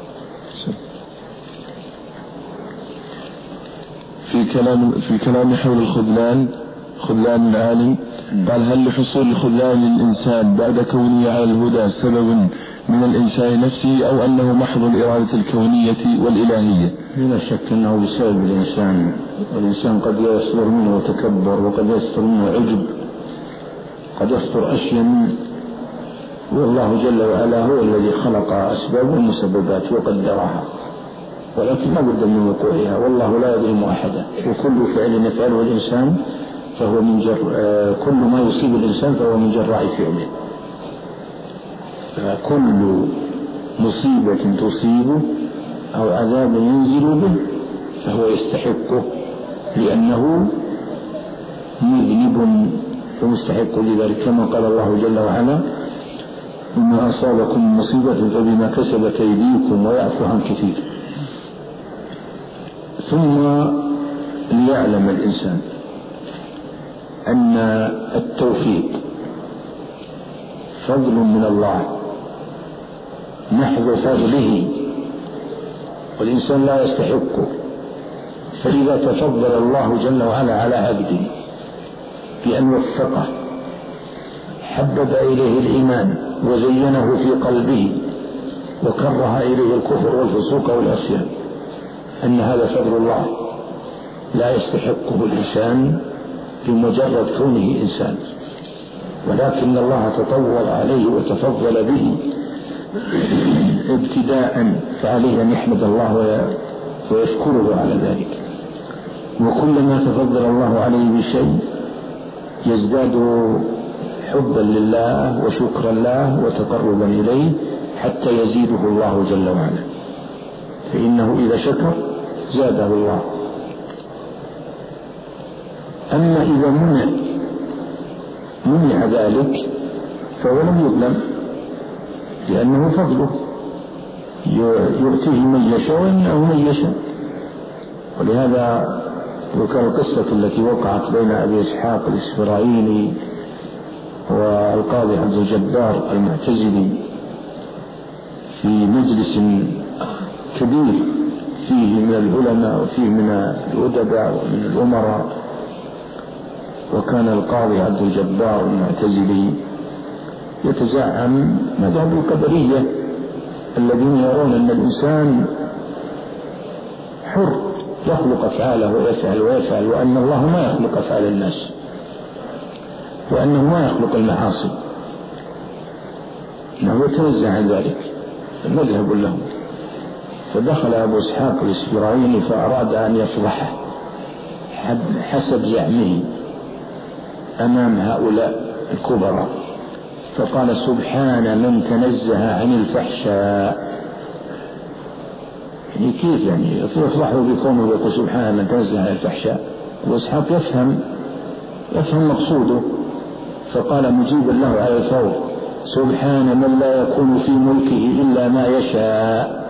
في كلام حول خذلان العالم، قال: هل لحصول خذلان الإنسان بعد كونه على الهدى سبب من الإنسان نفسه، أو أنه محض الإرادة الكونية والإلهية؟ لا شك أنه بسبب الإنسان، والإنسان قد يصدر منه تكبر، وقد يصدر منه عجب، قد يصدر أشياء منه، والله جل وعلا هو الذي خلق أسباب والمسببات وقدرها، ولكن لا بد من وقوعها، والله لا يظلم أحدا. وكل فعل يفعله الإنسان فهو من كل ما يصيب الإنسان فهو من جراء فعله. فكل مصيبة تصيبه أو عذاب ينزل به فهو يستحقه، لأنه مذنب فمستحق لذلك، كما قال الله جل وعلا: إما أصابكم مصيبة فبما كسبت أيديكم ويعفو عن كثير. ثم ليعلم الإنسان أن التوفيق فضل من الله محض فضله، والإنسان لا يستحقه، فإذا تفضل الله جل وعلا على عبده بأن وفقه حبب إليه الإيمان وزينه في قلبه وكره إليه الكفر والفسوق والعصيان، أن هذا فضل الله لا يستحقه الإنسان بمجرد كونه إنسان، ولكن الله تطول عليه وتفضل به ابتداء، فعليه أن يحمد الله ويشكره على ذلك. وكلما تفضل الله عليه بشيء يزداد حبا لله وشكرا له وتقربا إليه حتى يزيده الله جل وعلا، فإنه إذا شكر زاده الله. أما إذا منع ذلك فهو لم يظلم، لأنه فضله يؤتيه من يشاء ويمنعه من يشاء. ولهذا ذكر القصة التي وقعت بين أبي إسحاق الإسفرايني والقاضي عبد الجبار المعتزلي في مجلس كبير فيه من العلماء وفيه من الأدباء ومن الأمراء، وكان القاضي عبد الجبار المعتزلي يتزعم مذهب القدرية الذين يرون أن الإنسان حر يخلق أفعاله ويفعل، وأن الله ما يخلق أفعال الناس، وأنه ما يخلق المعاصي، أنه يتنزه عن ذلك، المذهب له. فدخل أبو إسحاق الإسفرايني فأراد أن يفضحه حسب زعمه أمام هؤلاء الكبراء، فقال: سبحان من تنزه عن الفحشاء. يعني كيف يعني يفضحه بكونه ويقول سبحان من تنزه عن الفحشاء؟ أبو إسحاق يفهم مقصوده، فقال مجيبا له على الفور: سبحان من لا يكون في ملكه إلا ما يشاء.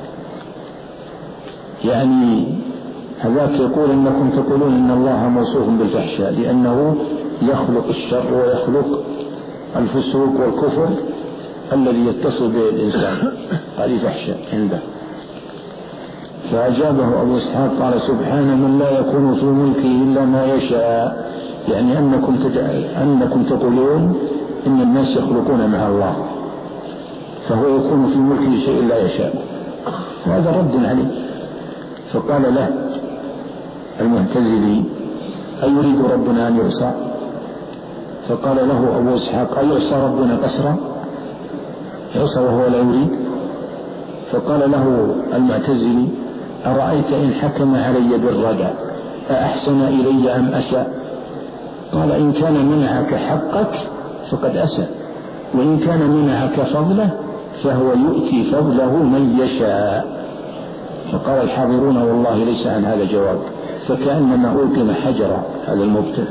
يعني هذاك يقول إنكم تقولون إن الله موصوف بالفحشاء لأنه يخلق الشر ويخلق الفسوق والكفر الذي يتصل به الإنسان، هذه فحشاء عنده. فأجابه أبو إسحاق قال: سبحان من لا يكون في ملكه إلا ما يشاء، يعني أنكم تقولون إن الناس يخلقون مع الله، فهو يكون في ملكه شيء لا يشاء. وهذا رد عليه. فقال له المعتزلي: أيريد ربنا أن يعصى؟ فقال له أبو إسحاق: أيعصى ربنا قسرا؟ يعصى وهو لا يريد؟ فقال له المعتزلي: أرأيت إن حكم علي بالردى أأحسن إلي أم أساء؟ قال: إن كان منعك حقك فقد أساء، وإن كان منعك فضله فهو يؤتي فضله من يشاء. فقال الحاضرون: والله ليس عن هذا جواب، فكأنما ألقم حجرا هذا المبطل.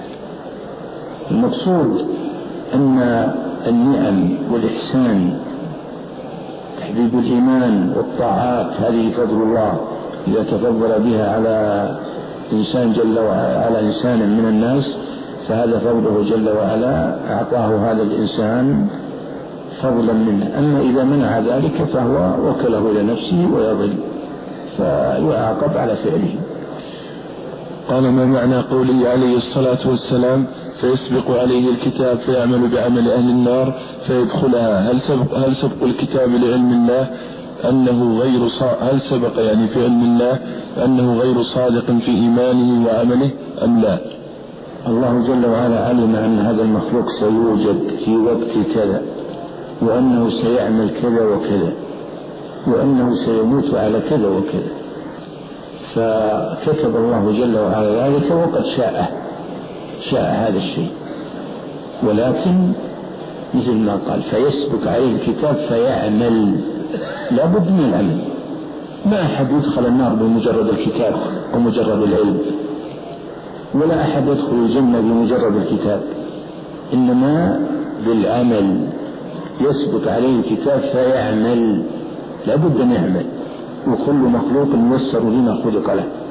المقصود أن النعم والإحسان تحبيب الإيمان والطاعات هذه فضل الله إذا تفضل بها على إنسان جل وعلا، على إنسان من الناس، فهذا فضله جل وعلا أعطاه هذا الإنسان فضلا منه. أما إذا منع ذلك فهو وكله إلى نفسه ويضل فيعاقب على فعله. قال: ما معنى قوله عليه الصلاة والسلام: فيسبق عليه الكتاب فيعمل بعمل أهل النار فيدخلها؟ هل سبق الكتاب لعلم الله أنه غير هل سبق يعني في علم الله أنه غير صادق في إيمانه وعمله أم لا؟ الله جل وعلا علم أن هذا المخلوق سيوجد في وقت كذا، وأنه سيعمل كذا وكذا، وأنه سيموت على كذا وكذا، فكتب الله جل وعلا ذلك وقد شاء هذا الشيء. ولكن مثل ما قال: فيسبق عليه الكتاب فيعمل، لا بد من العمل. ما أحد يدخل النار بمجرد الكتاب ومجرد العلم، ولا أحد يدخل الجنة بمجرد الكتاب، إنما بالعمل. يسبق عليه الكتاب فيعمل، لا بد أن يعمل، وكل مخلوق ميسر لما خلق له.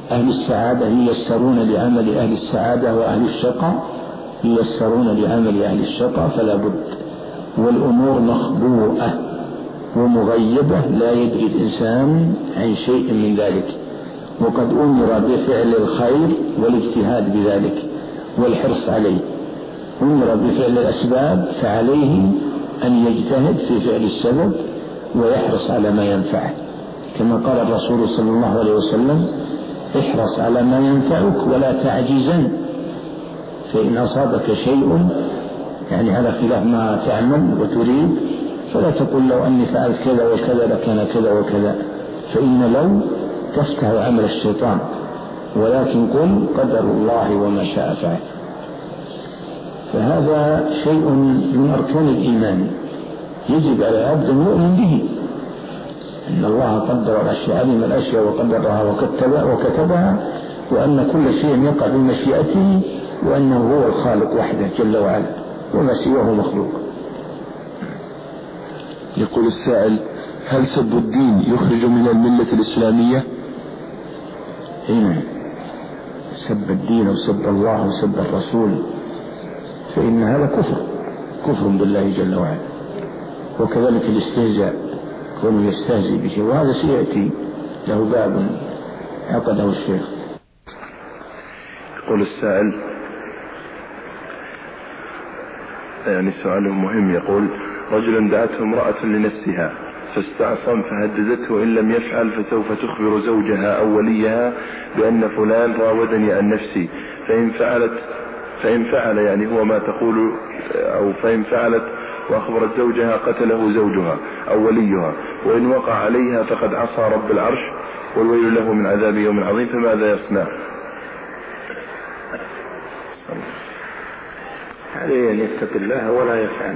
أهل السعادة ييسرون لعمل أهل السعادة، وأهل الشقاء ييسرون لعمل أهل الشقاء، فلا بد. والأمور مخبوءة ومغيبة لا يدري الإنسان عن شيء من ذلك، وقد أمر بفعل الخير والاجتهاد بذلك والحرص عليه. أمر بفعل الأسباب فعليه أن يجتهد في فعل السبب ويحرص على ما ينفعه، كما قال الرسول صلى الله عليه وسلم: احرص على ما ينفعك ولا تعجزن، فإن أصابك شيء يعني على خلاف ما تعمل وتريد فلا تقول لو أني فعلت كذا وكذا لكان كذا وكذا، فإن لو تفتح عمل الشيطان، ولكن قل قدر الله وما شاء فعل. فهذا شيء من أركان الإيمان يجب على العبد أن يؤمن به، أن الله قدر الأشياء، علم الأشياء وقدرها وكتبها، وأن كل شيء يقع بمشيئته، وأنه هو الخالق وحده جل وعلا، وما سواه مخلوق. يقول السائل: هل سب الدين يخرج من الملة الإسلامية؟ هنا سب الدين وسب الله وسب الرسول فإن هذا كفر بالله جل وعلا، وكذلك الاستهزاء، كونه يستهزئ بشيء، وهذا سيأتي له باب عقده الشيخ. يقول السائل، يعني سؤاله مهم، يقول: رجل دعته امرأة لنفسها فاستعصم فهددته إن لم يفعل فسوف تخبر زوجها أو وليها بأن فلان راودني عن نفسي، فإن فعل يعني هو ما تقول، أو فإن فعلت وأخبرت زوجها قتله زوجها أو وليها، وإن وقع عليها فقد عصى رب العرش والويل له من عذاب يوم عظيم، فماذا يصنع؟ عليه أن يتق الله ولا يفعل،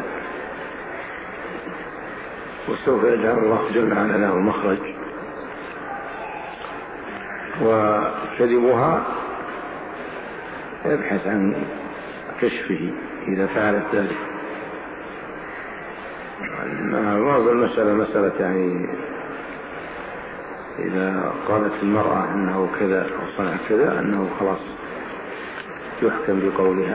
وسوف يجعل الله جل وعلا له مخرج. وكذبها يبحث عن كشفه إذا فعلت ذلك. بعض المسألة مسألة يعني إذا قالت المرأة أنه كذا أو صنع كذا أنه خلاص يحكم بقولها،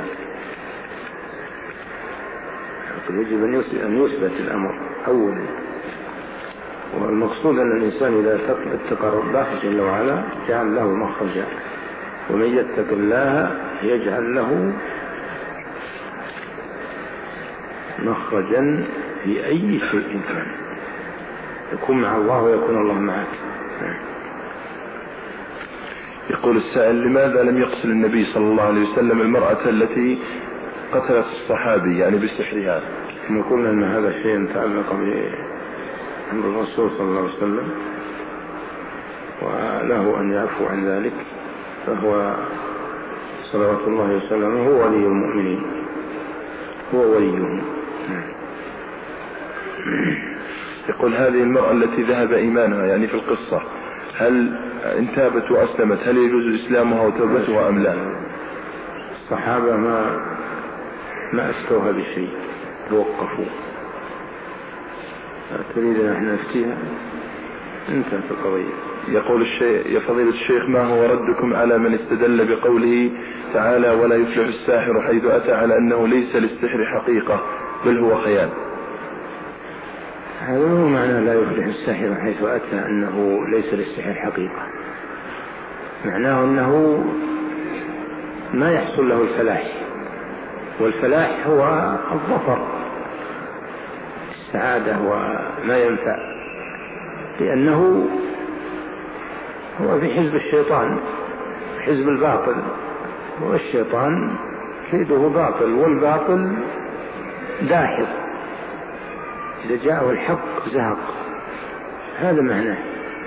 يجب أن يثبت الأمر أولا. والمقصود أن الإنسان إذا اتقى ربه جل وعلا جعل له مخرجا، ومن يتق الله يجعل له مخرجا في أي شيء كان، يكون مع الله ويكون الله معك. يقول السائل: لماذا لم يقتل النبي صلى الله عليه وسلم المرأة التي قتلت الصحابي يعني بسحرها؟ نقول أن هذا شيء يتعلق بأمر الرسول صلى الله عليه وسلم، وله أن يعفو عن ذلك، فهو صلوات الله وسلامه هو ولي المؤمنين، هو وليهم. يقول: هذه المرأة التي ذهب إيمانها يعني في القصة، هل إن تابت وأسلمت هل يجوز إسلامها وتوبتها أم لا؟ الصحابة ما أفتوها بشيء، توقفوا. تريد أن احنا نفتيها؟ انتهت القضية. يقول الشيخ: يا فضيلة الشيخ، ما هو ردكم على من استدل بقوله تعالى: ولا يفلح الساحر حيث أتى، على أنه ليس للسحر حقيقة بل هو خيال؟ هذا هو معنى لا يفلح الساحر حيث أتى، أنه ليس للسحر حقيقة، معناه أنه ما يحصل له الفلاح، والفلاح هو الظفر، السعادة وما ينفع، لأنه هو في حزب الشيطان، حزب الباطل، والشيطان كيده باطل، والباطل داحض، إذا جاءه الحق زهق. هذا معناه.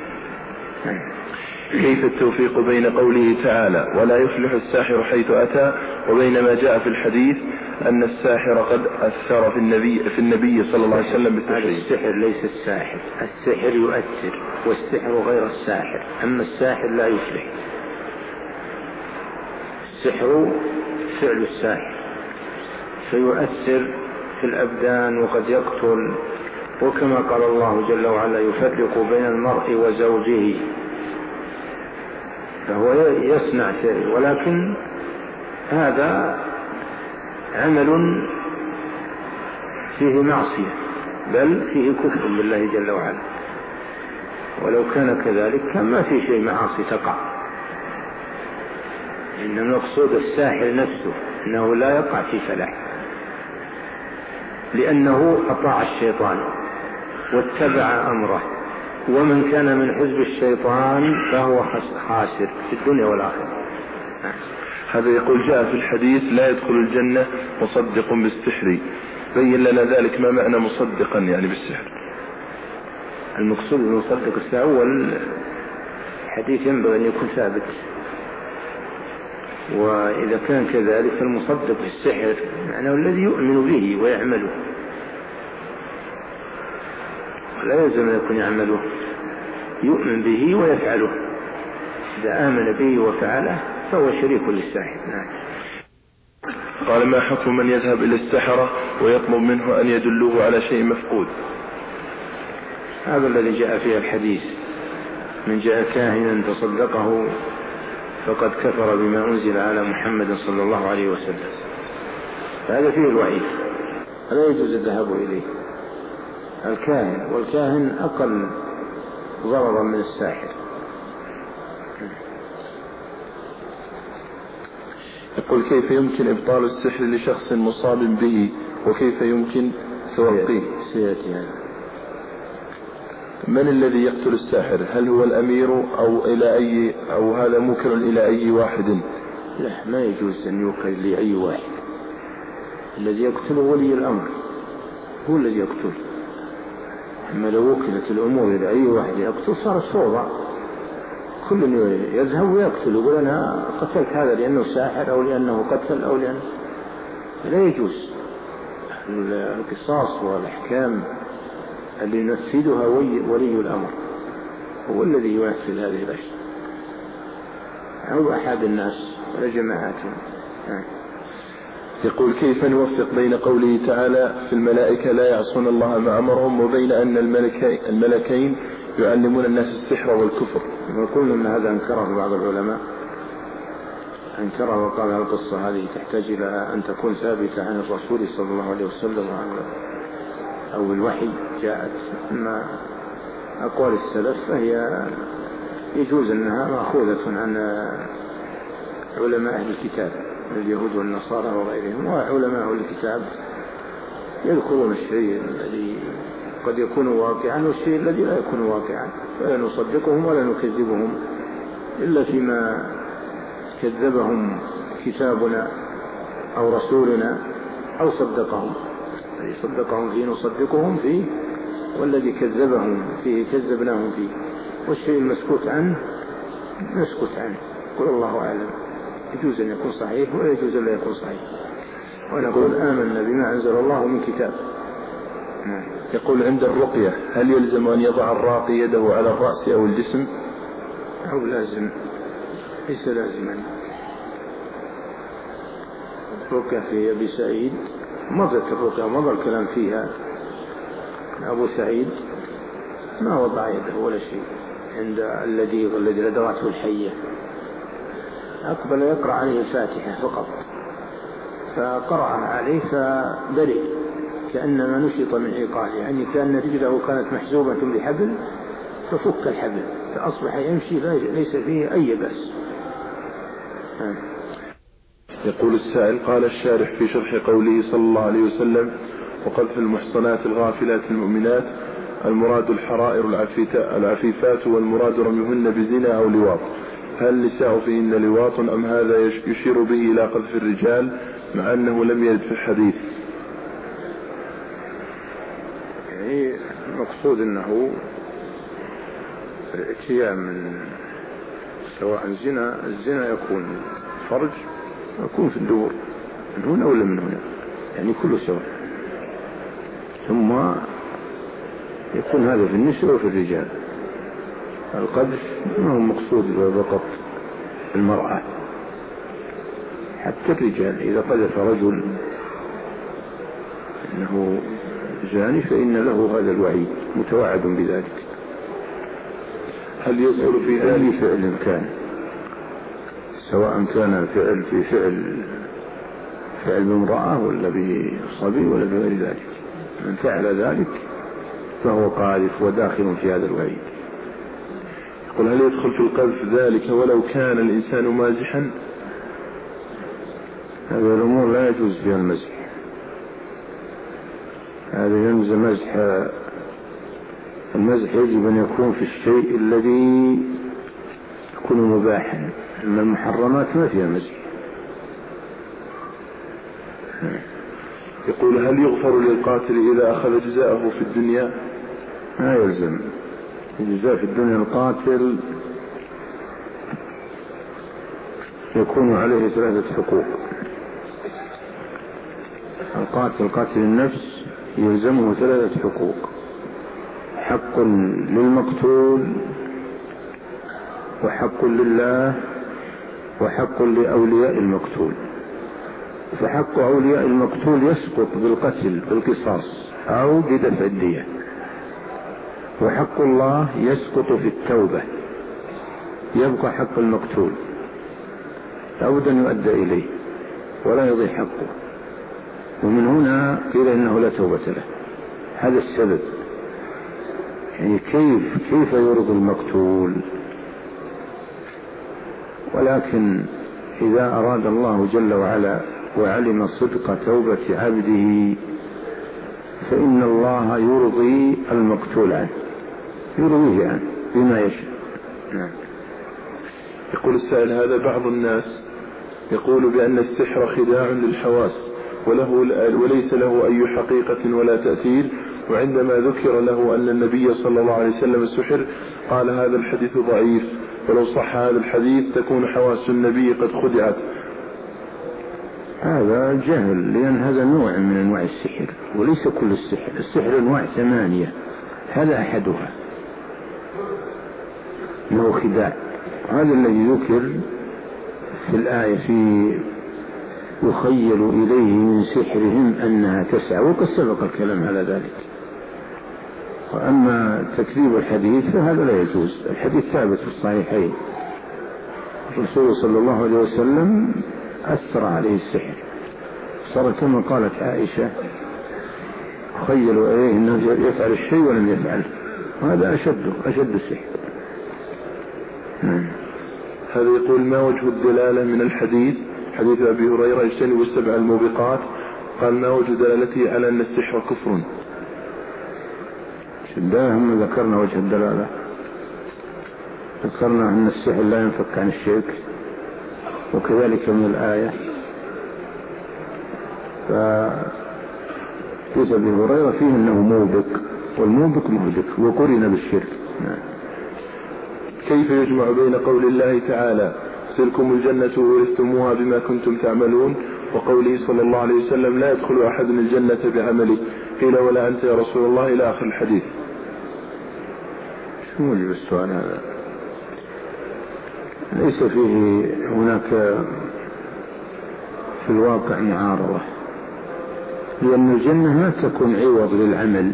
كيف التوفيق بين قوله تعالى: ولا يفلح الساحر حيث أتى، وبين ما جاء في الحديث أن الساحر قد أثر في النبي صلى الله عليه وسلم بسحره؟ السحر ليس الساحر، السحر يؤثر، والسحر غير الساحر، أما الساحر لا يفلح. السحر فعل الساحر فيؤثر في الأبدان وقد يقتل، وكما قال الله جل وعلا: يفرق بين المرء وزوجه. فهو يصنع شيء، ولكن هذا عمل فيه معصية، بل فيه كفر بالله جل وعلا. ولو كان كذلك كان ما في شيء معاصي تقع. إن المقصود الساحر نفسه أنه لا يقع في فلاح، لأنه أطاع الشيطان واتبع أمره، ومن كان من حزب الشيطان فهو خاسر في الدنيا والآخرة. هذا يقول جاء في الحديث لا يدخل الجنة مصدق بالسحر، بين لنا ذلك، ما معنى مصدقا يعني بالسحر؟ المقصود المصدق السحر أول حديث ينبغي أن يكون ثابت، وإذا كان كذلك فالمصدق بالسحر معناه الذي يؤمن به ويعمله، لا يلزم أن يكون يعمله، يؤمن به ويفعله. إذا آمن به وفعله فهو شريك للساحر. نعم. قال ما حكم من يذهب إلى السحرة ويطلب منه أن يدلوه على شيء مفقود؟ هذا الذي جاء فيه الحديث: من جاء كاهنا تصدقه فقد كفر بما أنزل على محمد صلى الله عليه وسلم. هذا فيه الوعيد، لا يجوز الذهاب إليه الكاهن، والكاهن أقل ضررا من الساحر. يقول كيف يمكن إبطال السحر لشخص مصاب به، وكيف يمكن توقيه؟ سيأتي هذا. من الذي يقتل الساحر؟ هل هو الأمير أو هذا موكل إلى أي واحد؟ لا، ما يجوز أن يوكل لأي واحد. الذي يقتله ولي الأمر، هو الذي يقتل. أما لو وكلت الأمور إلى أي واحد يقتل صارت فوضى، كل يذهب ويقتل، يقول أنا قتلت هذا لأنه ساحر أو لأنه قتل أو لأنه. لا يجوز. القصاص والأحكام اللي ينفذها ولي الأمر، هو الذي ينفذ هذه الأشياء، أو أحد الناس ولا جماعاتهم. يقول كيف نوفق بين قوله تعالى في الملائكة لا يعصون الله ما أمرهم، وبين أن الملكين يعلمون الناس السحر والكفر؟ وكل من هذا أنكره بعض العلماء، أنكره وقال القصة هذه تحتاج إلى أن تكون ثابتة عن الرسول صلى الله عليه وسلم أو الوحي جاءت. أما أقوال السلف فهي يجوز أنها مأخوذة عن علماء أهل الكتاب اليهود والنصارى وغيرهم، وعلماء الكتاب يذكرون الشيء الذي قد يكون واقعا والشيء الذي لا يكون واقعا، فلا نصدقهم ولا نكذبهم إلا فيما كذبهم كتابنا أو رسولنا أو صدقهم. الذي صدقهم فيه نصدقهم فيه، والذي كذبهم فيه كذبناهم فيه، والشيء المسكوت عنه نسكت عنه. قل الله أعلم. يجوز أن يكون صحيح ولا يجوز أن لا يكون صحيح، ونقول آمنا بما أنزل الله من كتاب. يقول عند الرقية هل يلزم أن يضع الراقي يده على الرأس أو الجسم؟ أو لازم، ليس لازما. الرقية في أبي سعيد مضت الرقية، مضى الكلام فيها. أبو سعيد ما وضع يده ولا شيء عند الذي لدغته الحية، أقبل يقرأ عليه الفاتحة فقط، فقرأها عليه فبرئ كأنما نشط من عقاله، يعني كأن رجله كانت محزومة بحبل ففك الحبل فأصبح يمشي ليس فيه أي بأس. يقول السائل قال الشارح في شرح قوله صلى الله عليه وسلم وقذف المحصنات الغافلات المؤمنات المراد الحرائر العفيفات والمراد رميهن بزنا أو لواط، هل النساء فيهن لواط أم هذا يشير به إلى قذف الرجال مع أنه لم يرد في الحديث؟ يعني المقصود أنه الاتيان من سواء الزنا يكون فرج يكون في الدور من هنا ولا من هنا، يعني كله سواء، ثم يكون هذا في النساء وفي الرجال. القذف ما هو مقصود فقط المرأة، حتى الرجال إذا قذف رجل إنه زاني فإن له هذا الوعيد متوعد بذلك. هل يدخل في أي فعل كان سواء كان الفعل في فعل بامرأة ولا بصبي ولا بغير ذلك. من فعل ذلك فهو قاذف وداخل في هذا الوعيد. يقول هل يدخل في القذف ذلك ولو كان الإنسان مازحا؟ هذه الأمور لا يجوز فيها المزح. هذا ينزل مزح. المزح يجب أن يكون في الشيء الذي يكون مباحا، أما المحرمات ما فيها مزح. يقول هل يغفر للقاتل إذا أخذ جزاءه في الدنيا؟ ما يلزم الجزاء في الدنيا. القاتل يكون عليه 3 حقوق. قاتل النفس يلزمه 3 حقوق: حق للمقتول، وحق لله، وحق لأولياء المقتول. فحق أولياء المقتول يسقط بالقتل بالقصاص أو بدفع الدية، وحق الله يسقط في التوبة، يبقى حق المقتول لابد أن يؤدى إليه ولا يضيع حقه. ومن هنا قيل إنه لا توبة له. هذا السبب. يعني كيف يرضي المقتول؟ ولكن إذا أراد الله جل وعلا وعلم صدق توبة عبده فإن الله يرضي المقتول عنه، يرضيه عنه بما يشاء. يقول السائل هذا بعض الناس يقول بأن السحر خداع للحواس وليس له أي حقيقة ولا تأثير، وعندما ذكر له أن النبي صلى الله عليه وسلم سحر قال هذا الحديث ضعيف، ولو صح هذا الحديث تكون حواس النبي قد خدعت. هذا جهل، لأن هذا نوع من أنواع السحر وليس كل السحر. السحر أنواع 8، هذا أحدها له خداع. هذا الذي ذكر في الآية في يخيل إليه من سحرهم أنها تسعى، وقد سبق الكلام على ذلك. وأما تكذيب الحديث فهذا لا يجوز. الحديث ثابت في الصحيحين، الرسول صلى الله عليه وسلم أثر عليه السحر، صار كما قالت عائشة خيلوا إليه أنه يفعل الشيء ولم يفعله، وهذا أشد السحر. هذا يقول ما وجه الدلالة من الحديث حديث أبي هريرة اجتنبوا 7 الموبقات، قال ما وجه دلالته على أن السحر كفر؟ هم ذكرنا وجه الدلالة، ذكرنا أن السحر لا ينفك عن الشرك، وكذلك من الآية فحديث أبي هريرة فيه أنه موبق، والموبق مهلك وقرن بالشرك. كيف يجمع بين قول الله تعالى تلكم الجنة ورثتموها بما كنتم تعملون وقوله صلى الله عليه وسلم لا يدخل أحد الجنة بعمله، قيل ولا أنت يا رسول الله إلى آخر الحديث؟ شو موجب السؤال هذا؟ ليس فيه هناك في الواقع معارضة، لأن الجنة ما تكون عوض للعمل،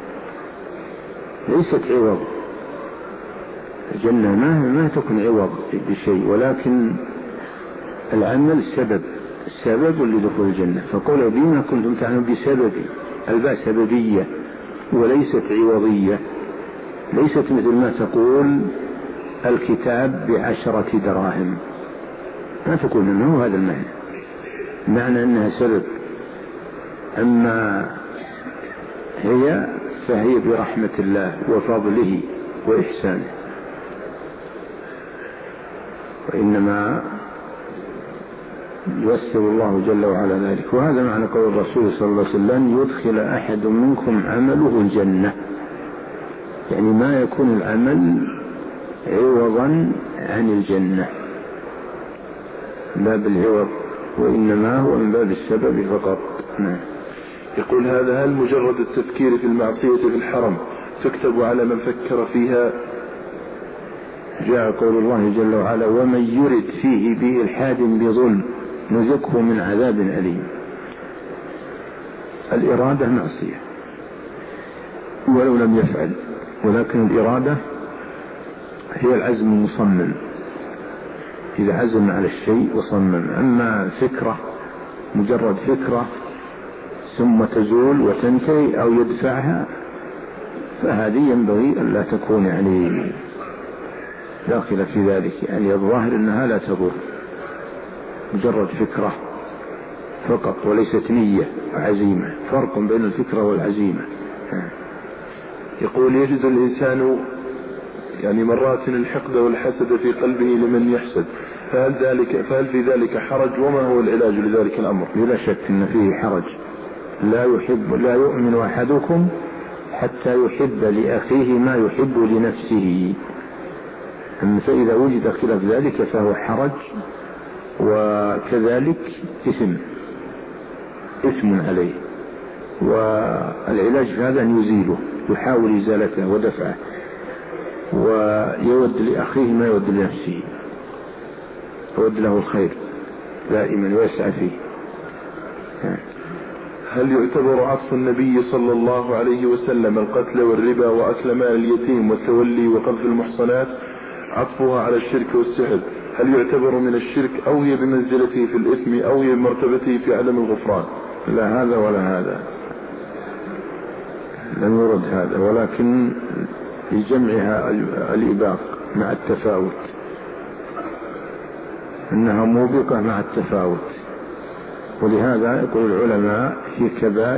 ليست عوض. الجنة ما تكون عوض بشيء، ولكن العمل السبب لدخول الجنة. فقول بما كنتم تعملون بسبب، الباء سببية وليست عوضية، ليست مثل ما تقول الكتاب ب10 دراهم، ما تقول أنه هذا المعنى أنها سبب. أما هي فهي برحمة الله وفضله وإحسانه، وإنما ييسر الله جل وعلا ذلك. وهذا معنى قول الرسول صلى الله عليه وسلم يدخل أحد منكم عمله الجنة، يعني ما يكون العمل عوضا عن الجنة باب العوض، وإنما هو من باب السبب فقط. يقول هذا هل مجرد التفكير في المعصية في الحرم تكتب على من فكر فيها؟ جاء قول الله جل وعلا ومن يرد فيه بإلحاد بظلم نذقه من عذاب أليم. الإرادة معصية ولو لم يفعل، ولكن الإرادة هي العزم المصمم، إذا عزم على الشيء وصمم. أما فكرة مجرد فكرة ثم تزول وتنتهي أو يدفعها فهذه ينبغي أن لا تكون يعني داخلة في ذلك، يعني الظاهر أنها لا تضر، مجرد فكرة فقط وليست نية وعزيمة، فرق بين الفكرة والعزيمة. يقول يجد الإنسان يعني مرات الحقد والحسد في قلبه لمن يحسد، فهل في ذلك حرج، وما هو العلاج لذلك الأمر؟ بلا شك أن فيه حرج. لا يؤمن أحدكم حتى يحب لأخيه ما يحب لنفسه. فإذا وجد خلاف ذلك فهو حرج، وكذلك إثم عليه، والعلاج في هذا أن يزيله، يحاول إزالته ودفعه، ويود لأخيه ما يود لنفسه، يود له الخير دائما ويسعى فيه. هل يعتبر عطف النبي صلى الله عليه وسلم القتل والربا وأكل مال اليتيم والتولي وقذف المحصنات عطفها على الشرك والسحر، هل يعتبر من الشرك، أو هي بمنزلته في الإثم، أو هي بمرتبته في عدم الغفران؟ لا هذا ولا هذا، لم يرد هذا، ولكن لجمعها الإباق مع التفاوت، إنها موبقة مع التفاوت. ولهذا يقول العلماء في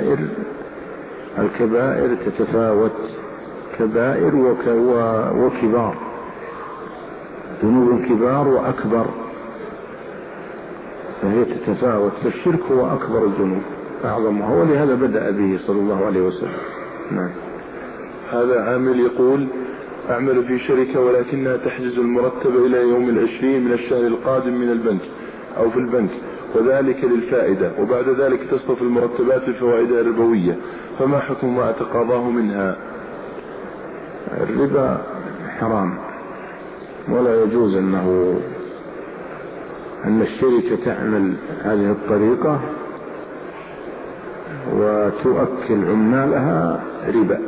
الكبائر تتفاوت، كبائر وكبار، ذنوب كبار وأكبر، فهي تتفاوت. فالشرك هو أكبر الذنوب أعظمها، ولهذا بدأ به صلى الله عليه وسلم. نعم. هذا عامل يقول أعمل في شركة ولكنها تحجز المرتب إلى يوم 20 من الشهر القادم من البنك أو في البنك، وذلك للفائدة، وبعد ذلك تصرف المرتبات في فوائدها الربوية، فما حكم ما أتقاضاه منها؟ الربا حرام، ولا يجوز أن الشركة تعمل هذه الطريقة وتؤكل عمالها ربا.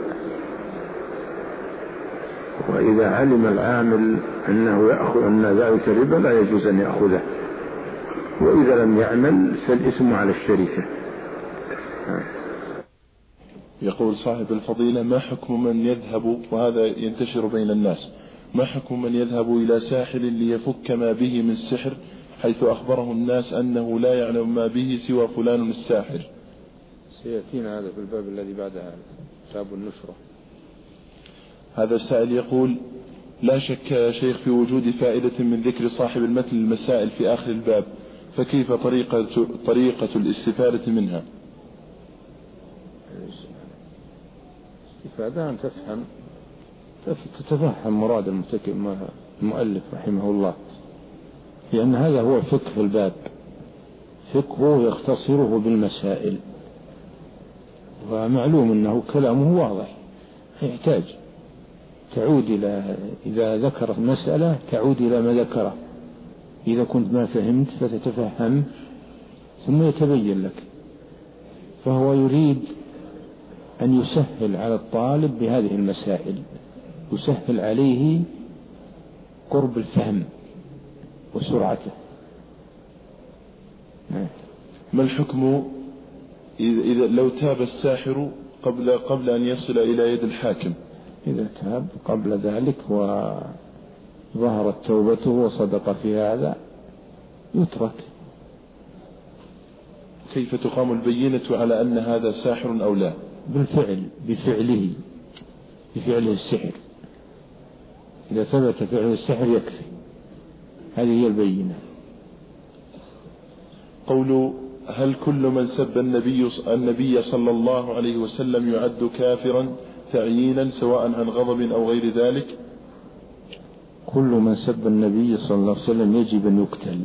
وإذا علم العامل أنه يأخذ أن ذلك ربا لا يجوز أن يأخذه، وإذا لم يعمل فالإثم على الشركة. يقول صاحب الفضيلة: ما حكم من يذهب، وهذا ينتشر بين الناس، ما حكم من يذهب إلى ساحر ليفك ما به من سحر، حيث أخبره الناس أنه لا يعلم ما به سوى فلان الساحر؟ سيأتينا هذا في الباب الذي بعدها، باب النشرة. هذا السائل يقول: لا شك يا شيخ في وجود فائدة من ذكر صاحب المتن المسائل في آخر الباب، فكيف طريقة الاستفادة منها؟ الاستفادة أن تتفهم مراد المؤلف رحمه الله، لأن هذا هو فقه الباب، فقهه يختصره بالمسائل، ومعلوم أنه كلامه واضح، يحتاج تعود إذا ذكر المسألة تعود إلى ما ذكره، إذا كنت ما فهمت فتتفهم ثم يتبين لك. فهو يريد أن يسهل على الطالب بهذه المسائل، يسهل عليه قرب الفهم وسرعته. ما الحكم إذا لو تاب الساحر قبل أن يصل إلى يد الحاكم؟ إذا تاب قبل ذلك وظهرت توبته وصدق في هذا يترك. كيف تقام البينة على أن هذا ساحر أو لا؟ بفعله السحر، إذا ثبت فعله السحر يكفي، هذه هي البينة. قول: هل كل من سب النبي صلى الله عليه وسلم يعد كافرا تعيينا سواء عن غضب أو غير ذلك؟ كل من سب النبي صلى الله عليه وسلم يجب أن يقتل،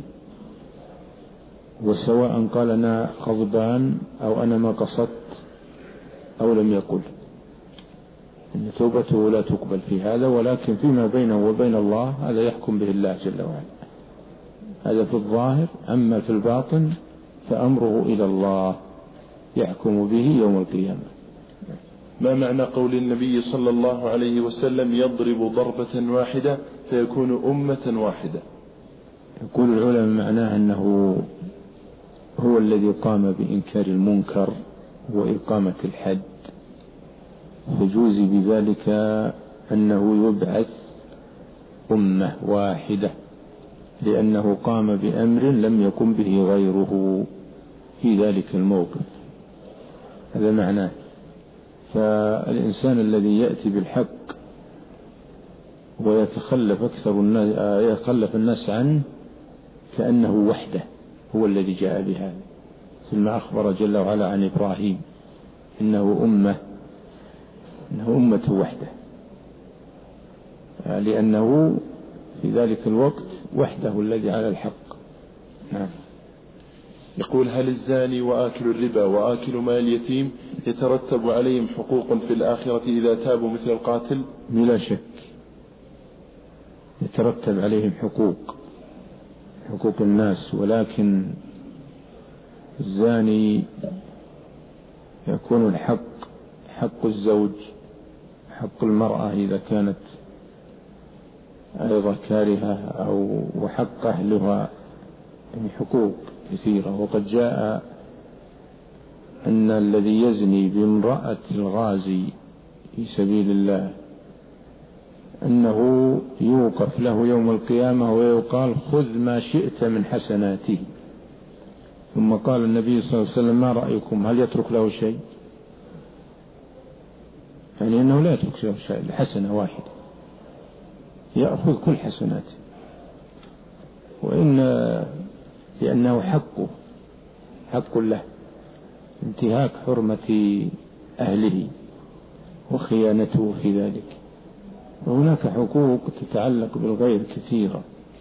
وسواء قال أنا غضبان أو أنا ما قصدت أو لم يقل، إن توبته لا تقبل في هذا، ولكن فيما بينه وبين الله هذا يحكم به الله جل وعلا، هذا في الظاهر. أما في الباطن فأمره إلى الله يحكم به يوم القيامة. ما معنى قول النبي صلى الله عليه وسلم: يضرب ضربة واحدة فيكون أمة واحدة؟ يقول العلماء معناه أنه هو الذي قام بإنكار المنكر وإقامة الحد، فجوزي بذلك أنه يبعث أمة واحدة، لأنه قام بأمر لم يقم به غيره في ذلك الموقف. هذا معناه. فالإنسان الذي يأتي بالحق ويتخلف يتخلف الناس عنه كأنه وحده هو الذي جاء بهذا، ثم أخبر جل وعلا عن إبراهيم إنه أمة وحده، لأنه في ذلك الوقت وحده الذي على الحق. نعم. يقول: هل الزاني وآكل الربا وآكل مال اليتيم يترتب عليهم حقوق في الآخرة إذا تابوا مثل القاتل؟ بلا شك يترتب عليهم حقوق الناس، ولكن الزاني يكون الحق حق الزوج، حق المرأة إذا كانت أيضا كارهة، وحق أهلها، يعني حقوق كثيرة. وقد جاء أن الذي يزني بامرأة الغازي في سبيل الله أنه يوقف له يوم القيامة ويقال: خذ ما شئت من حسناته. ثم قال النبي صلى الله عليه وسلم: ما رأيكم، هل يترك له شيء؟ يعني أنه لا يترك له شيء، حسنة واحدة يأخذ كل حسناته، لأنه حق له، انتهاك حرمة أهله وخيانته في ذلك. وهناك حقوق تتعلق بالغير كثيرة.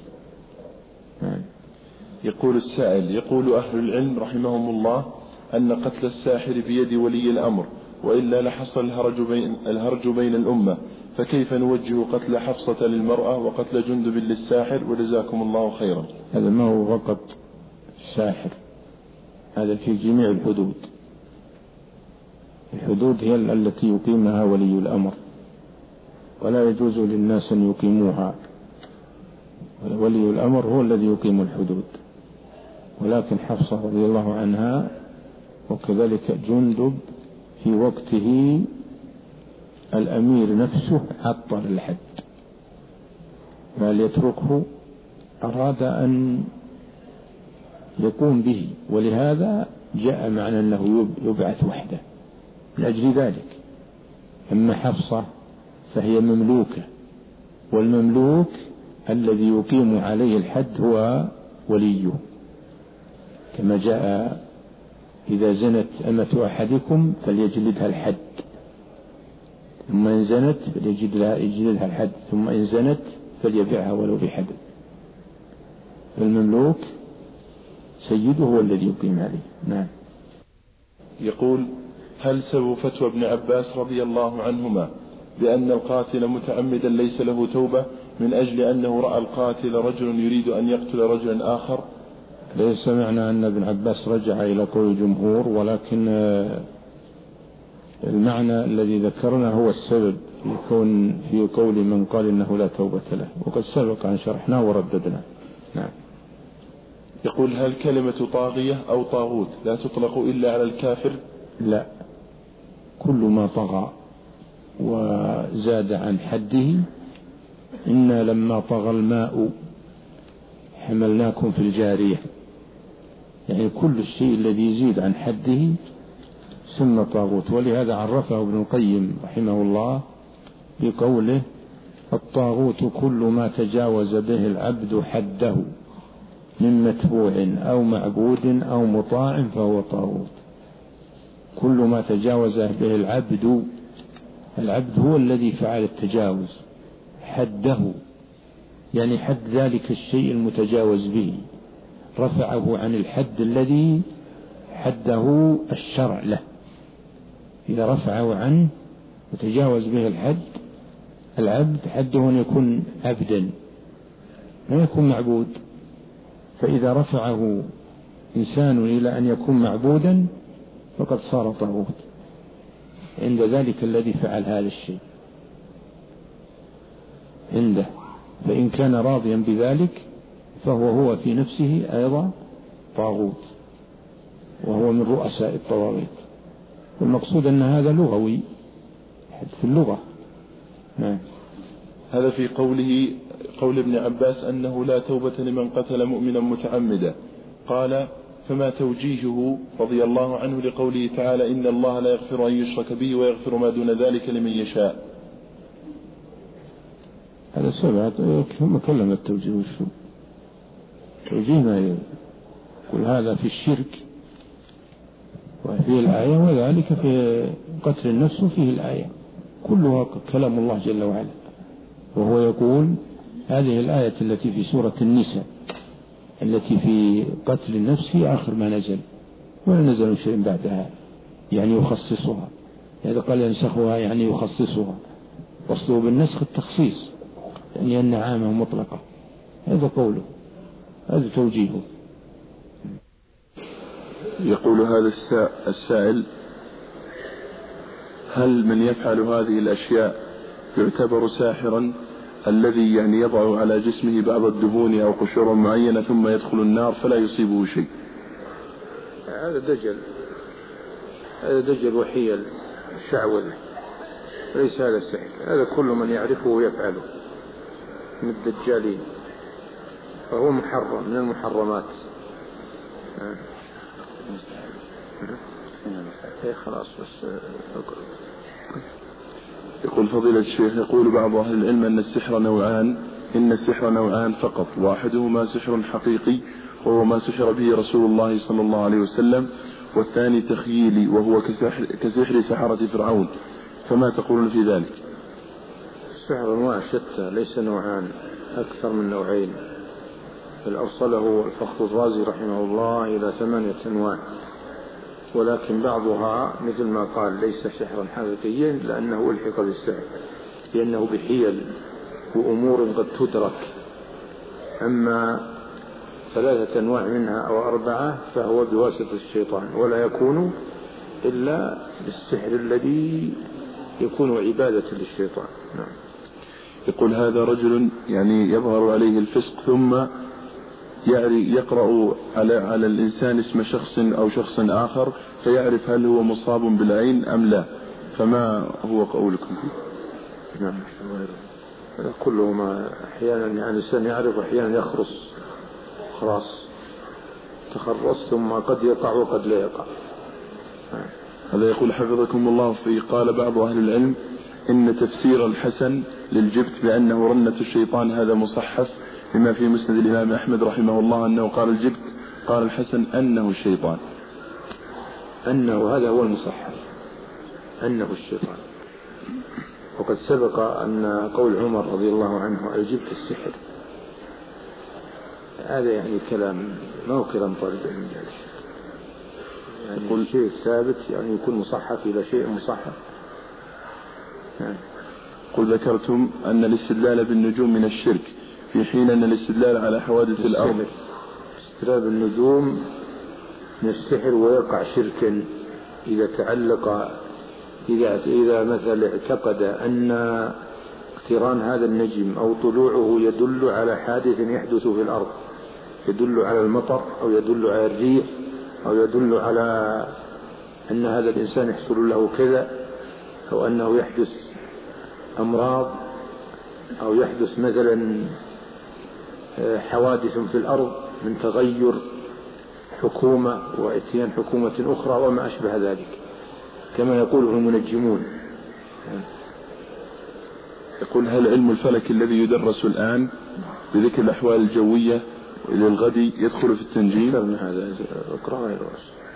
يقول السائل: يقول أهل العلم رحمهم الله أن قتل الساحر بيد ولي الأمر، وإلا لحصل الهرج بين الأمة، فكيف نوجه قتل حفصة للمرأة وقتل جندب للساحر؟ وجزاكم الله خيرا. هذا ما هو فقط الساحر، هذا في جميع الحدود هي التي يقيمها ولي الأمر، ولا يجوز للناس أن يقيموها. ولي الأمر هو الذي يقيم الحدود، ولكن حفصة رضي الله عنها وكذلك جندب في وقته الأمير نفسه عطل الحد، بل يتركه، أراد أن يقوم به، ولهذا جاء معنى أنه يبعث وحده من أجل ذلك. أما حفصة فهي مملوكة، والمملوك الذي يقيم عليه الحد هو وليه، كما جاء: إذا زنت أمة أحدكم فليجلدها الحد، ثم إن زنت فليجلدها الحد، ثم إن زنت فليبيعها ولو بحد. فالمملوك سيده هو الذي يقيم عليه. نعم. يقول: هل سبب فتوى ابن عباس رضي الله عنهما بأن القاتل متعمدا ليس له توبة من أجل أنه رأى القاتل رجل يريد أن يقتل رجلا آخر؟ ليس معنى أن ابن عباس رجع إلى قول الجمهور، ولكن المعنى الذي ذكرنا هو السبب في قول من قال إنه لا توبة له، وقد سبق أن شرحناه ورددنا. نعم. يقول: هل كلمة طاغية أو طاغوت لا تطلق إلا على الكافر؟ لا، كل ما طغى وزاد عن حده. إنا لما طغى الماء حملناكم في الجارية، يعني كل الشيء الذي يزيد عن حده سمى طاغوت. ولهذا عرفه ابن القيم رحمه الله بقوله: الطاغوت كل ما تجاوز به العبد حده من متبوع أو معبود أو مطاع فهو طاغوت. كل ما تجاوز به العبد هو الذي فعل التجاوز حده، يعني حد ذلك الشيء المتجاوز به، رفعه عن الحد الذي حده الشرع له. إذا رفعه عنه وتجاوز به العبد حده أن يكون عبدا لا يكون معبود. فإذا رفعه إنسان إلى أن يكون معبودا فقد صار طاغوت عند ذلك الذي فعل هذا الشيء عنده. فإن كان راضيا بذلك فهو في نفسه أيضا طاغوت، وهو من رؤساء الطواغيت. والمقصود أن هذا لغوي في اللغة. نعم. هذا في قول ابن عباس أنه لا توبة لمن قتل مؤمنا متعمدا. قال: فما توجيهه رضي الله عنه لقوله تعالى: إن الله لا يغفر أن يشرك به ويغفر ما دون ذلك لمن يشاء؟ هذا سبعة ثم كلم التوجيه. وشو توجيه؟ ما يقول هذا في الشرك وفيه الآية، وذلك في قتل النفس وفيه الآية، كلها كلام الله جل وعلا. وهو يقول هذه الآية التي في سورة النساء التي في قتل النفس في آخر ما نزل، ولا نزل شيء بعدها يعني يخصصها. إذا قال ينسخها يعني يخصصها، وصله بالنسخ التخصيص، يعني أن عامة مطلقة. هذا قوله، هذا توجيهه. يقول هذا السائل: هل من يفعل هذه الأشياء يعتبر ساحرا، الذي يعني يضع على جسمه بعض الدهون أو قشور معينة ثم يدخل النار فلا يصيبه شيء؟ هذا دجل وحيل الشعوذة، ليس هذا السحر. هذا كل من يعرفه يفعله من الدجالين، فهو محرم من المحرمات. خلاص بس. يقول فضيلة الشيخ: يقول بعض أهل العلم إن السحر نوعان فقط، واحدهما سحر حقيقي وهو ما سحر به رسول الله صلى الله عليه وسلم، والثاني تخييلي وهو كسحر سحرة فرعون، فما تقولون في ذلك؟ السحر أنواع شتى، ليس نوعان، أكثر من نوعين. بل أرسله الفخر الرازي رحمه الله إلى 8 أنواع، ولكن بعضها مثل ما قال ليس سحرا حقيقيا لأنه ألحق بالسحر، لأنه بحيل وأمور قد تدرك. أما 3 أنواع منها أو 4 فهو بواسطة الشيطان، ولا يكون إلا بالسحر الذي يكون عبادة للشيطان. نعم. يقول هذا رجل يعني يظهر عليه الفسق ثم يقرأ على الإنسان اسم شخص أو شخص آخر فيعرف هل هو مصاب بالعين أم لا، فما هو قولكم فيه؟ نعم. كله ما أحيانا يعني الإنسان يعرف، أحيانا يخرص خلاص تخرص، ثم قد يقع وقد لا يقع. هذا يقول حفظكم الله في قال بعض أهل العلم إن تفسير الحسن للجبت بأنه رنة الشيطان هذا مصحف، بما في مسند الإمام أحمد رحمه الله أنه قال الجبت، قال الحسن أنه الشيطان، أنه هذا هو المصحف، أنه الشيطان. وقد سبق أن قول عمر رضي الله عنه الجبت السحر، هذا يعني كلام ما هو كلام طالب علم، يعني شيء ثابت يعني يكون مصحف إلى شيء مصحف. قل ذكرتم أن الاستدلال بالنجوم من الشرك، في حين أن الاستدلال على حوادث الأرض. استدلال بالنجوم من السحر، ويقع شركا إذا تعلق، إذا مثلا اعتقد أن اقتران هذا النجم أو طلوعه يدل على حادث يحدث في الأرض، يدل على المطر أو يدل على الريح أو يدل على أن هذا الإنسان يحصل له كذا، أو أنه يحدث أمراض، أو يحدث مثلا حوادث في الأرض من تغير حكومة وإتيان حكومة أخرى وما أشبه ذلك، كما يقوله المنجمون. يقول هل علم الفلك الذي يدرس الآن بذكر الأحوال الجوية للغد يدخل في التنجيم؟ هذا اقرأ غير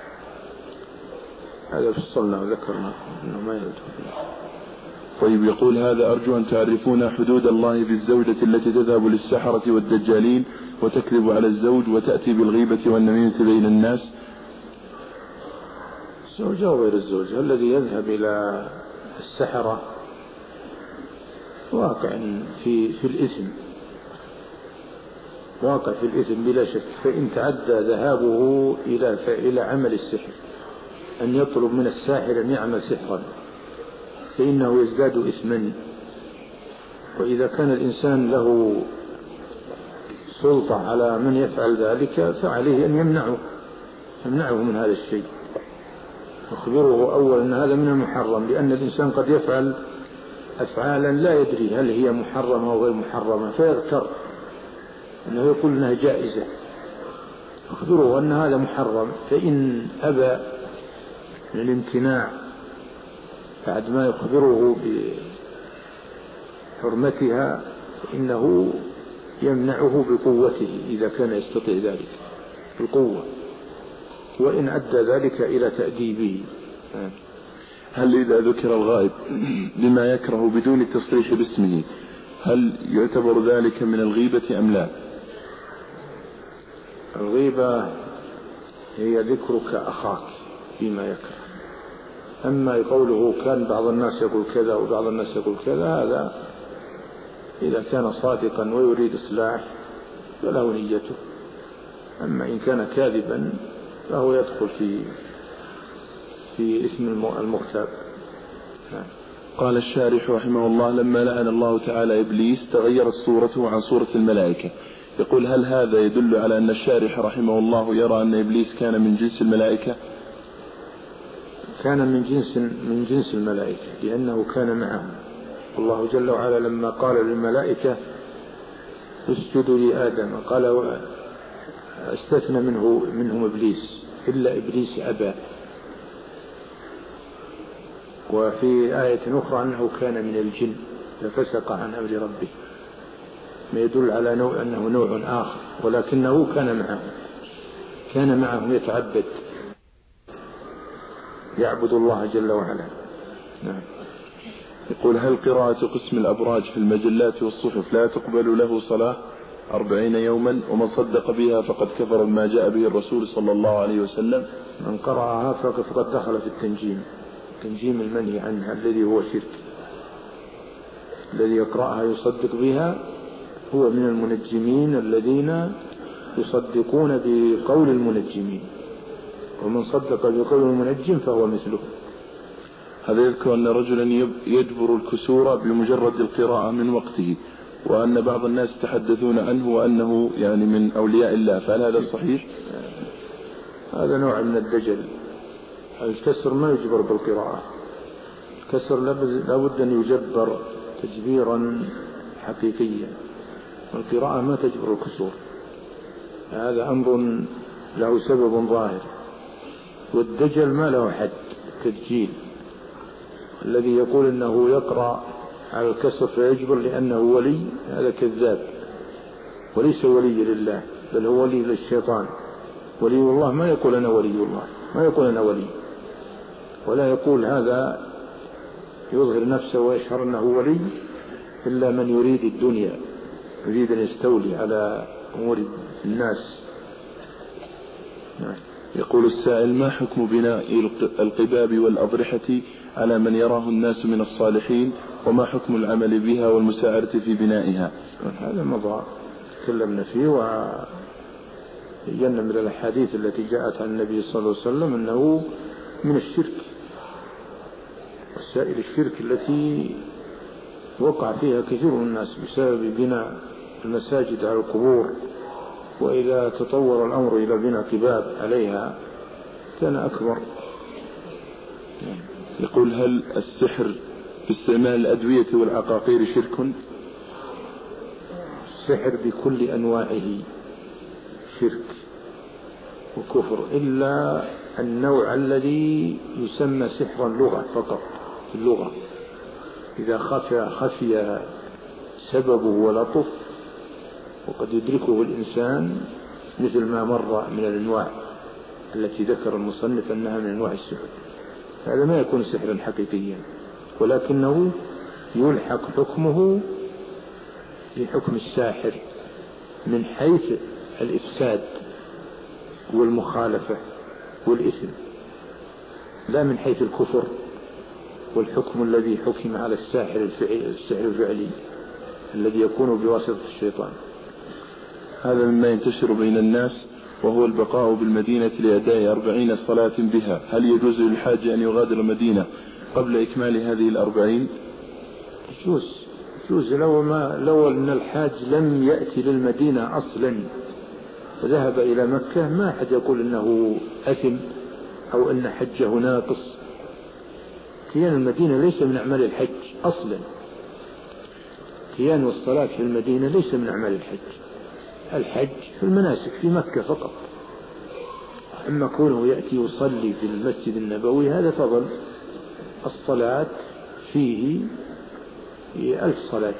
هذا فصلنا وذكرنا أنه ما يدخل. طيب يقول هذا أرجو أن تعرفون حدود الله في الزوجة التي تذهب للسحرة والدجالين وتكذب على الزوج وتأتي بالغيبة والنميمة بين الناس. الزوجة وغير الزوجة، الذي يذهب إلى السحرة واقع في الإثم، واقع في الإثم بلا شك. فإن تعدى ذهابه إلى عمل السحر، أن يطلب من الساحر أن يعمل سحرا، فإنه يزداد إثما. وإذا كان الإنسان له سلطة على من يفعل ذلك فعليه أن يمنعه من هذا الشيء، يخبره أولا أن هذا من المحرم، لأن الإنسان قد يفعل أفعالا لا يدري هل هي محرمة أو غير محرمة فيغتر أنه يقول أنها جائزة، يخبره أن هذا محرم، فإن أبى الامتناع بعد ما يخبره بحرمتها فإنه يمنعه بقوته إذا كان يستطيع ذلك بالقوة، وإن أدى ذلك إلى تأديبه. هل إذا ذكر الغائب لما يكره بدون التصريح باسمه هل يعتبر ذلك من الغيبة أم لا؟ الغيبة هي ذكرك أخاك بما يكره، أما قوله كان بعض الناس يقول كذا وبعض الناس يقول كذا، هذا إذا كان صادقا ويريد إصلاح فله نيته، أما إن كان كاذبا فهو يدخل في اسم المغتاب. قال الشارح رحمه الله: لما لعن الله تعالى إبليس تغيرت صورته عن صورة الملائكة. يقول: هل هذا يدل على أن الشارح رحمه الله يرى أن إبليس كان من جنس الملائكة؟ كان من جنس الملائكة لأنه كان معهم. الله جل وعلا لما قال للملائكة اسجدوا لآدم قال استثنى منهم إبليس إلا إبليس أبى. وفي آية أخرى أنه كان من الجن ففسق عن أمر ربه، ما يدل على أنه نوع آخر، ولكنه كان معهم يتعبد يعبد الله جل وعلا. نعم. يقول: هل قراءة قسم الأبراج في المجلات والصحف لا تقبل له صلاة 40 يوما، ومن صدق بها فقد كفر بما جاء به الرسول صلى الله عليه وسلم؟ من قرأها فقد دخل في التنجيم المنهي عنها الذي هو شرك. الذي يقرأها يصدق بها هو من المنجمين الذين يصدقون بقول المنجمين، ومن صدق بقول المنجم فهو مثله. هذا يذكر أن رجلا يجبر الكسور بمجرد القراءة من وقته، وأن بعض الناس يتحدثون عنه وأنه يعني من أولياء الله، فهل هذا صحيح؟ هذا نوع من الدجل. الكسر ما يجبر بالقراءة، الكسر لابد أن يجبر تجبيرا حقيقيا، القراءة ما تجبر الكسور، هذا أمر له سبب ظاهر. والدجل ما له حد تدجيل، الذي يقول أنه يقرأ على الكسر فيجبر لأنه ولي هذا كذاب، وليس ولي لله بل هو ولي للشيطان. ولي الله ما يقول أنا ولي الله، ما يقول أنا ولي، ولا يقول هذا يظهر نفسه ويشعر أنه ولي إلا من يريد الدنيا، يريد أن يستولي على أمور الناس. يقول السائل: ما حكم بناء القباب والأضرحة على من يراه الناس من الصالحين، وما حكم العمل بها والمساعدة في بنائها؟ هذا مضى تكلمنا فيه، وبينا من الأحاديث التي جاءت عن النبي صلى الله عليه وسلم أنه من الشرك، وسائل الشرك التي وقع فيها كثير من الناس بسبب بناء المساجد على القبور، وإذا تطور الأمر إلى بناء قباب عليها كان أكبر. يقول: هل السحر باستعمال الأدوية والعقاقير شرك؟ السحر بكل أنواعه شرك وكفر، إلا النوع الذي يسمى سحر اللغة فقط. في اللغة إذا خفي سببه ولطف وقد يدركه الإنسان، مثل ما مر من الأنواع التي ذكر المصنف أنها من أنواع السحر، هذا ما يكون سحرا حقيقيا، ولكنه يلحق حكمه لحكم الساحر من حيث الإفساد والمخالفة والإثم، لا من حيث الكفر والحكم الذي حكم على الساحر الفعلي الذي يكون بواسطة الشيطان. هذا مما ينتشر بين الناس، وهو البقاء بالمدينة لأداء 40 صلاة بها. هل يجوز للحاج أن يغادر المدينة قبل إكمال هذه 40؟ يجوز يجوز لو أن الحاج لم يأتي للمدينة أصلا وذهب إلى مكة، ما أحد يقول إنه أثم أو أن حجه ناقص. اتيان المدينة ليس من أعمال الحج أصلا، اتيان والصلاة في المدينة ليس من أعمال الحج. الحج في المناسك في مكة فقط، أما كونه يأتي يصلي في المسجد النبوي هذا فضل. الصلاة فيه 1000 صلاة،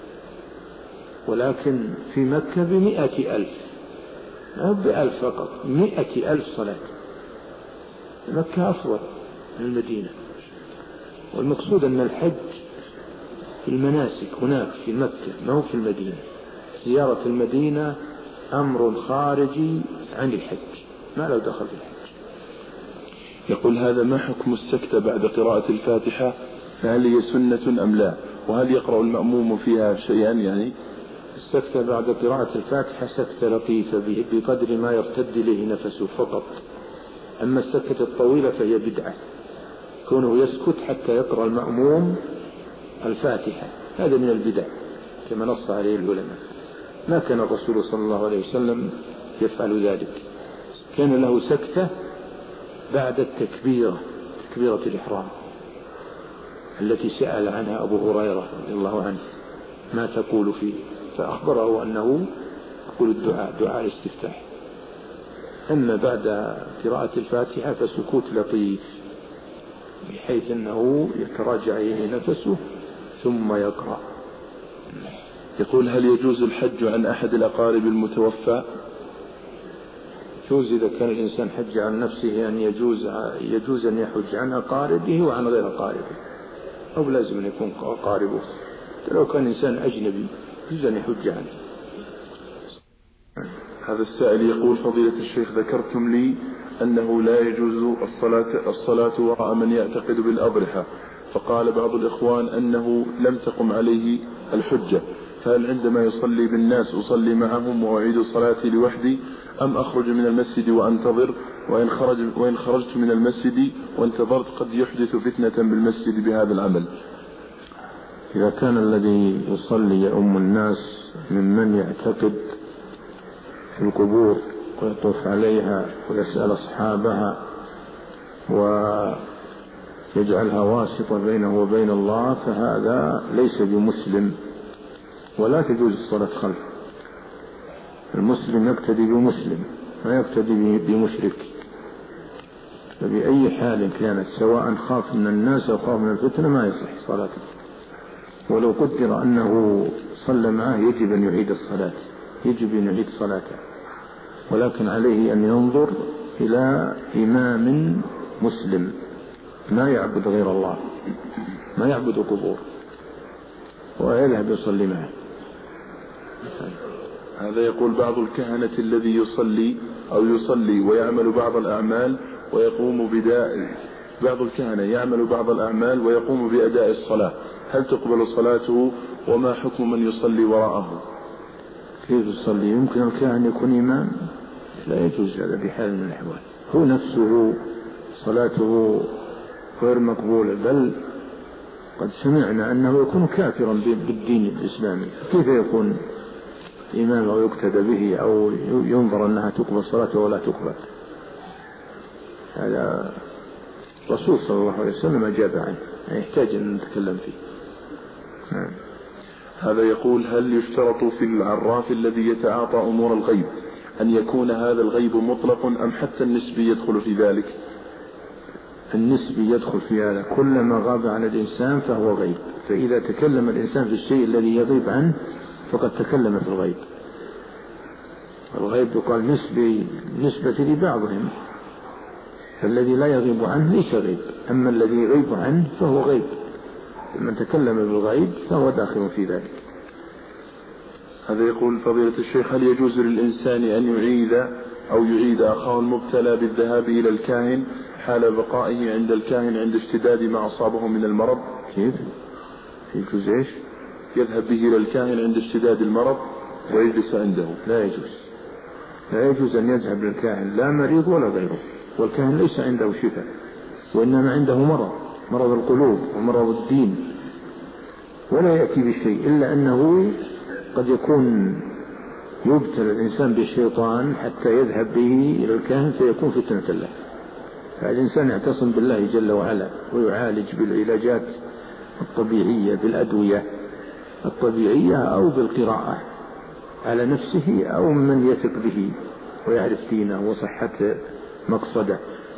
ولكن في مكة 100,000، لا ب1000 فقط، 100,000 صلاة. مكة أفضل من المدينة. والمقصود أن الحج في المناسك هناك في مكة ما هو في المدينة. زيارة المدينة أمر خارجي عن الحج، ما له دخل في الحج. يقول هذا ما حكم السكتة بعد قراءة الفاتحة؟ فهل هي سنة أم لا؟ وهل يقرأ المأموم فيها شيئا؟ يعني السكتة بعد قراءة الفاتحة سكتة لطيفة بقدر ما يرتد إليه نفسه فقط. أما السكتة الطويلة فهي بدعة، كونه يسكت حتى يقرأ المأموم الفاتحة، هذا من البدع كما نص عليه العلماء. ما كان الرسول صلى الله عليه وسلم يفعل ذلك، كان له سكتة بعد التكبيرة، تكبيرة الإحرام التي سأل عنها أبو هريرة رضي الله عنه ما تقول فيه، فأخبره أنه يقول الدعاء، دعاء الاستفتاح. أما بعد قراءة الفاتحة فسكوت لطيف بحيث أنه يتراجع إليه نفسه ثم يقرأ. يقول هل يجوز الحج عن أحد الأقارب المتوفى؟ يجوز إذا كان الإنسان حج عن نفسه أن يجوز أن يحج عن أقاربه وعن غير أقاربه، أو لازم أن يكون أقاربه. لو كان إنسان أجنبي يجوز أن يحج عنه. هذا السائل يقول فضيلة الشيخ ذكرتم لي أنه لا يجوز الصلاة وراء من يعتقد بالأضرحة، فقال بعض الإخوان أنه لم تقم عليه الحجة، فهل عندما يصلي بالناس أصلي معهم وأعيد صلاتي لوحدي، أم أخرج من المسجد وأنتظر؟ وإن خرجت من المسجد وانتظرت قد يحدث فتنة بالمسجد بهذا العمل. إذا كان الذي يصلي يؤم الناس ممن يعتقد في القبور ويطوف عليها ويسأل أصحابها ويجعلها واسطة بينه وبين الله، فهذا ليس بمسلم ولا تجوز الصلاة خلفه. المسلم يقتدي بمسلم ما يقتدي بمشرك، فبأي حال كانت، سواء خاف من الناس أو خاف من الفتنة، ما يصح صلاته. ولو قدر أنه صلى معه يجب أن يعيد الصلاة، يجب أن يعيد صلاته، ولكن عليه أن ينظر إلى إمام مسلم ما يعبد غير الله، ما يعبد قبور، ويذهب يصلي معه. هذا يقول بعض الكهنة الذي يصلي ويعمل بعض الأعمال ويقوم بعض الكهنة يعمل بعض الأعمال ويقوم بأداء الصلاة، هل تقبل صلاته؟ وما حكم من يصلي وراءه؟ كيف يصلي؟ يمكن الكاهن يكون إمام؟ لا يجوز هذا بحال من الأحوال. هو نفسه صلاته غير مقبولة، بل قد سمعنا أنه يكون كافرا بالدين الإسلامي، كيف يكون إمام أو يقتدى به أو ينظر أنها تقبل صلاته ولا تقبل؟ هذا الرسول صلى الله عليه وسلم أجاب عنه، يحتاج أن نتكلم فيه. نعم. هذا يقول هل يشترط في العراف الذي يتعاطى أمور الغيب أن يكون هذا الغيب مطلق أم حتى النسبي يدخل في ذلك؟ النسبي يدخل في هذا، كلما غاب عن الإنسان فهو غيب، فإذا تكلم الإنسان في الشيء الذي يغيب عنه فقد تكلم في الغيب. الغيب يقال نسبي نسبة لبعضهم، فالذي لا يغيب عنه ليس غيب، أما الذي يغيب عنه فهو غيب. من تكلم بالغيب فهو داخل في ذلك. هذا يقول فضيلة الشيخ هل يجوز للإنسان أن يعيد أخاه المبتلى بالذهاب إلى الكاهن حال بقائه عند الكاهن عند اشتداد ما أصابه من المرض؟ كيف يجوز إيش؟ يذهب به إلى الكاهن عند اشتداد المرض ويجلس عنده. لا يجوز أن يذهب للكاهن، لا مريض ولا غيره، والكاهن ليس عنده شفاء، وإنما عنده مرض القلوب ومرض الدين، ولا يأتي بشيء، إلا أنه قد يكون يبتلى الإنسان بالشيطان حتى يذهب به إلى الكاهن فيكون فتنة له. فالإنسان يعتصم بالله جل وعلا ويعالج بالعلاجات الطبيعية، بالأدوية الطبيعية أو بالقراءة على نفسه أو من يثق به ويعرف دينه وصحة مقصده.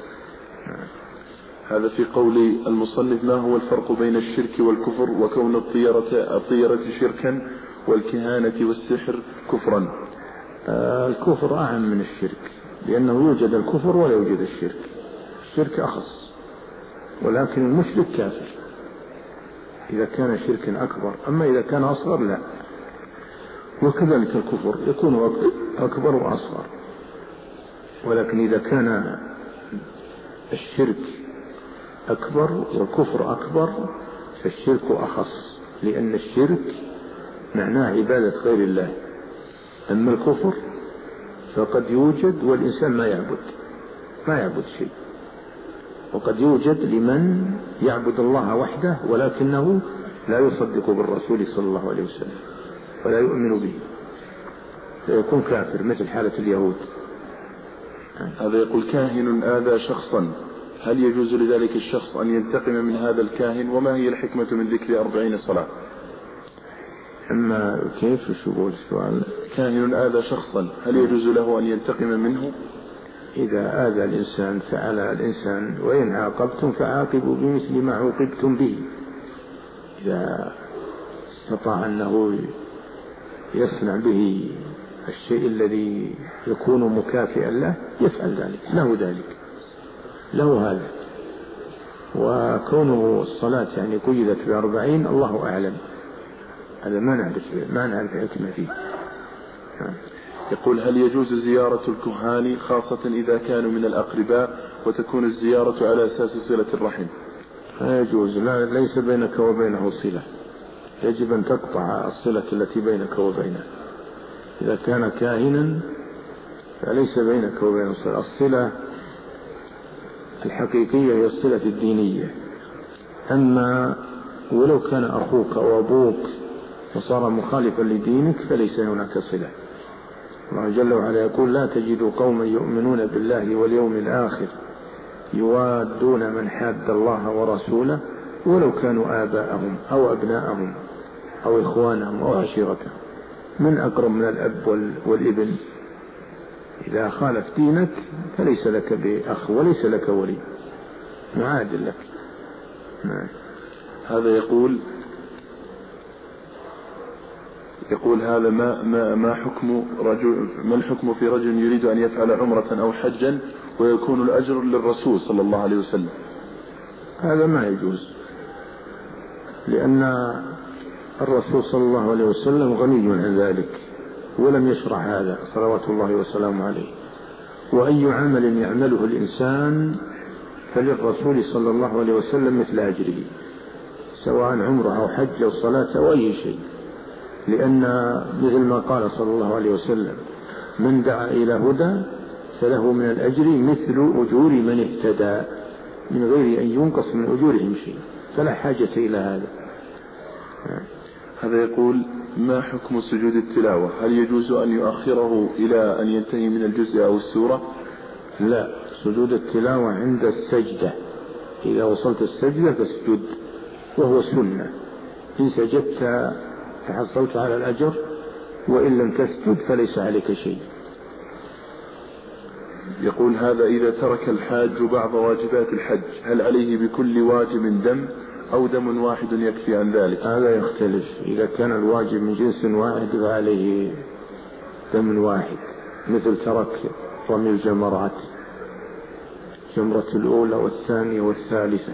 هذا في قول المصنف: ما هو الفرق بين الشرك والكفر وكون الطيرة شركا والكهانة والسحر كفرا؟ الكفر أعم من الشرك، لأنه يوجد الكفر ولا يوجد الشرك. الشرك أخص، ولكن المشرك كافر إذا كان شركا أكبر، أما إذا كان أصغر لا. وكذلك الكفر يكون أكبر وأصغر، ولكن إذا كان الشرك أكبر والكفر أكبر فالشرك أخص، لأن الشرك معناه عبادة غير الله. أما الكفر فقد يوجد والإنسان ما يعبد شيء، وقد يوجد لمن يعبد الله وحده ولكنه لا يصدق بالرسول صلى الله عليه وسلم ولا يؤمن به، فيكون كافر مثل حالة اليهود. هذا يقول: كاهن آذى شخصا، هل يجوز لذلك الشخص أن ينتقم من هذا الكاهن؟ وما هي الحكمة من ذكر 40 صلاة؟ أما كيف يقول السؤال؟ كاهن آذى شخصا، هل يجوز له أن ينتقم منه؟ إذا آذى الإنسان فعلى الإنسان، وإن عاقبتم فعاقبوا بمثل ما عوقبتم به. إذا استطاع أنه يصنع به الشيء الذي يكون مكافئا له يفعل ذلك، له هذا. وكونه الصلاة يعني قيدت ب40 الله أعلم، هذا ما نعرف الحكمة فيه. يقول: هل يجوز زيارة الكهان خاصة إذا كانوا من الأقرباء وتكون الزيارة على أساس صلة الرحم؟ لا يجوز، ليس بينك وبينه صلة، يجب أن تقطع الصلة التي بينك وبينه. إذا كان كاهنا فليس بينك وبينه صلة. الصلة الحقيقية هي الصلة الدينية، أما ولو كان أخوك أو أبوك وصار مخالفا لدينك فليس هناك صلة. الله جل وعلا يقول: لا تجد قوما يؤمنون بالله واليوم الآخر يوادون من حاد الله ورسوله ولو كانوا آباءهم أو أبناءهم أو إخوانهم أو عشيرتهم. من أقرب من الأب والابن؟ إذا خالف دينك فليس لك بأخ وليس لك ولي، معادل لك. هذا يقول هذا ما الحكم في رجل يريد أن يفعل عمرة أو حجا ويكون الأجر للرسول صلى الله عليه وسلم؟ هذا ما يجوز، لأن الرسول صلى الله عليه وسلم غني عن ذلك ولم يشرع هذا صلوات الله وسلامه عليه. وأي عمل يعمله الإنسان فللرسول صلى الله عليه وسلم مثل أجره، سواء عمره أو حج أو صلاة أو أي شيء، لأن مثل ما قال صلى الله عليه وسلم: من دعا إلى هدى فله من الأجر مثل أجور من اهتدى من غير أن ينقص من أجورهم شيء، فلا حاجة إلى هذا. هذا يقول: ما حكم سجود التلاوة؟ هل يجوز أن يؤخره إلى أن ينتهي من الجزء أو السورة؟ لا، سجود التلاوة عند السجدة، إذا وصلت السجدة فاسجد، وهو سنة. إن سجدت فحصلت على الأجر، وإن لم تسجد فليس عليك شيء. يقول: هذا إذا ترك الحاج بعض واجبات الحج هل عليه بكل واجب دم أو دم واحد يكفي عن ذلك؟ هذا يختلف، إذا كان الواجب من جنس واحد فعليه دم واحد، مثل ترك رمي الجمرات، جمرة الأولى والثانية والثالثة،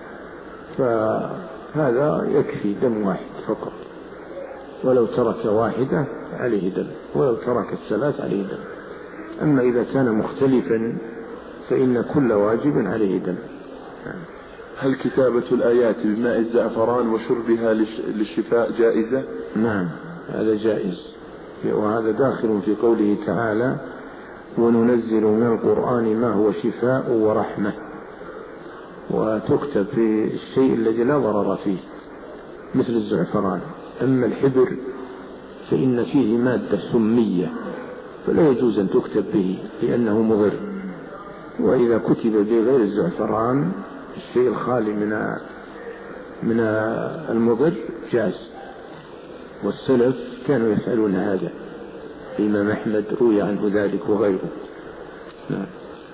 فهذا يكفي دم واحد فقط. ولو ترك واحدة عليه دم، ولو ترك الثلاث عليه دم. أما إذا كان مختلفا فإن كل واجب عليه دم. هل كتابة الآيات بماء الزعفران وشربها للشفاء جائزة؟ نعم، هذا جائز، وهذا داخل في قوله تعالى: وننزل من القرآن ما هو شفاء ورحمة. وتكتب في الشيء الذي لا ضرر فيه، مثل الزعفران. أما الحبر فإن فيه مادة سمية فلا يجوز أن تكتب به لأنه مضر، وإذا كتب بغير الزعفران الشيء الخالي من المضر جاز، والسلف كانوا يفعلون هذا، الإمام أحمد روي عنه ذلك وغيره. نعم.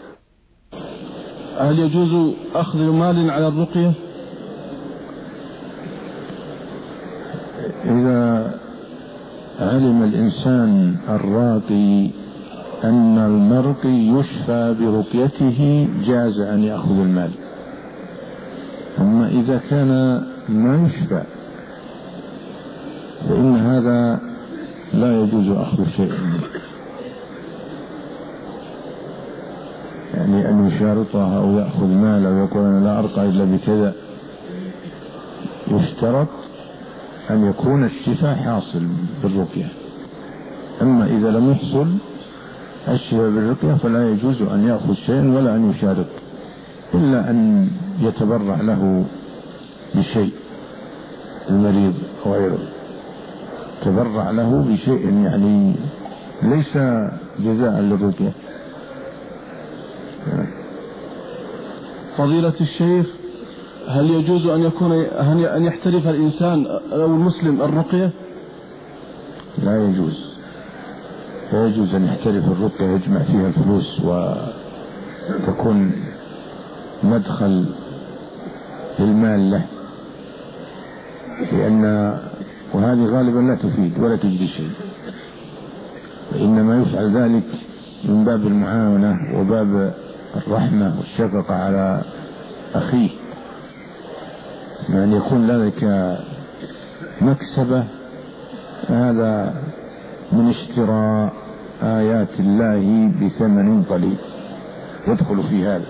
هل يجوز أخذ مال على الرقية؟ إذا علم الإنسان الراقي أن المرقي يشفى برقيته جاز أن يأخذ المال. أما إذا كان ما يشفى فإن هذا لا يجوز أخذ شيء منه، يعني أن يشارطها أو يأخذ مال أو يقول أنا لا أرقى إلا بكذا. يشترط أن يكون الشفاء حاصل بالرقية. أما إذا لم يحصل الشفاء بالرقية فلا يجوز أن يأخذ شيئا ولا أن يشارط، إلا أن يتبرع له بشيء، المريض أو غيره تبرع له بشيء يعني ليس جزاء للرقية. فضيلة الشيخ، هل يجوز أن يحترف الإنسان أو المسلم الرقية؟ لا يجوز، لا يجوز أن يحترف الرقية يجمع فيها الفلوس وتكون مدخل المال له، وهذه غالبا لا تفيد ولا تجدي شيء، وإنما يفعل ذلك من باب المعاونة وباب الرحمة والشفقة على أخيه، يعني يكون ذلك مكسبة. هذا من اشتراء آيات الله بثمن قليل، يدخل في هذا.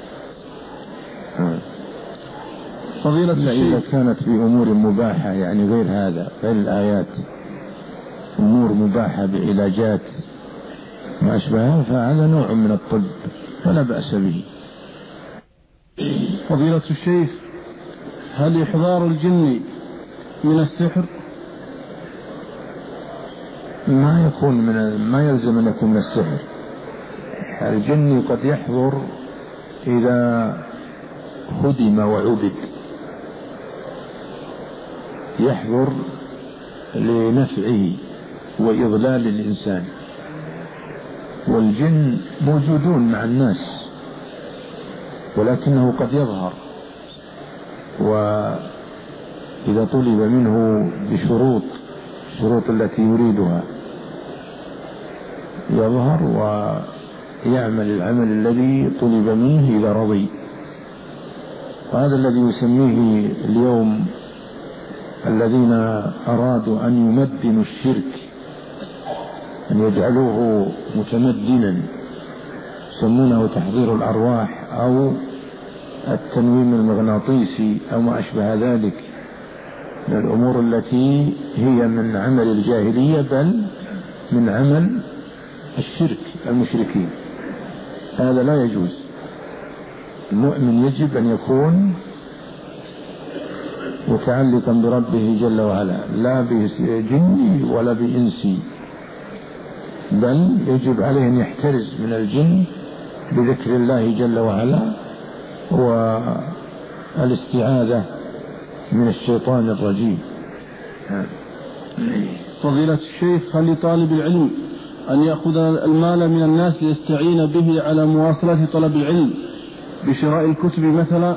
فضيلة الشيخ، إذا كانت في أمور مباحة يعني غير هذا، غير الآيات، أمور مباحة بعلاجات ما أشبهها، فهذا نوع من الطب فلا بأس به. فضيلة الشيخ، هل إحضار الجن من السحر؟ ما يلزم أن يكون من السحر. الجن قد يحضر إذا خدم وعبد، يحضر لنفعه وإضلال الإنسان، والجن موجودون مع الناس ولكنه قد يظهر، وإذا طلب منه بشروط التي يريدها يظهر ويعمل العمل الذي طلب منه إذا رضي. وهذا الذي يسميه اليوم الذين أرادوا أن يمدنوا الشرك، أن يجعلوه متمدنا، يسمونه تحضير الأرواح أو التنويم المغناطيسي أو ما أشبه ذلك من الأمور التي هي من عمل الجاهلية بل من عمل الشرك المشركين. هذا لا يجوز. المؤمن يجب أن يكون متعلقا بربه جل وعلا، لا بجني ولا بإنسي، بل يجب عليه أن يحترز من الجن بذكر الله جل وعلا والاستعاذة من الشيطان الرجيم. فضيلة الشيخ، هل لطالب العلم أن يأخذ المال من الناس ليستعين به على مواصلة طلب العلم بشراء الكتب مثلا؟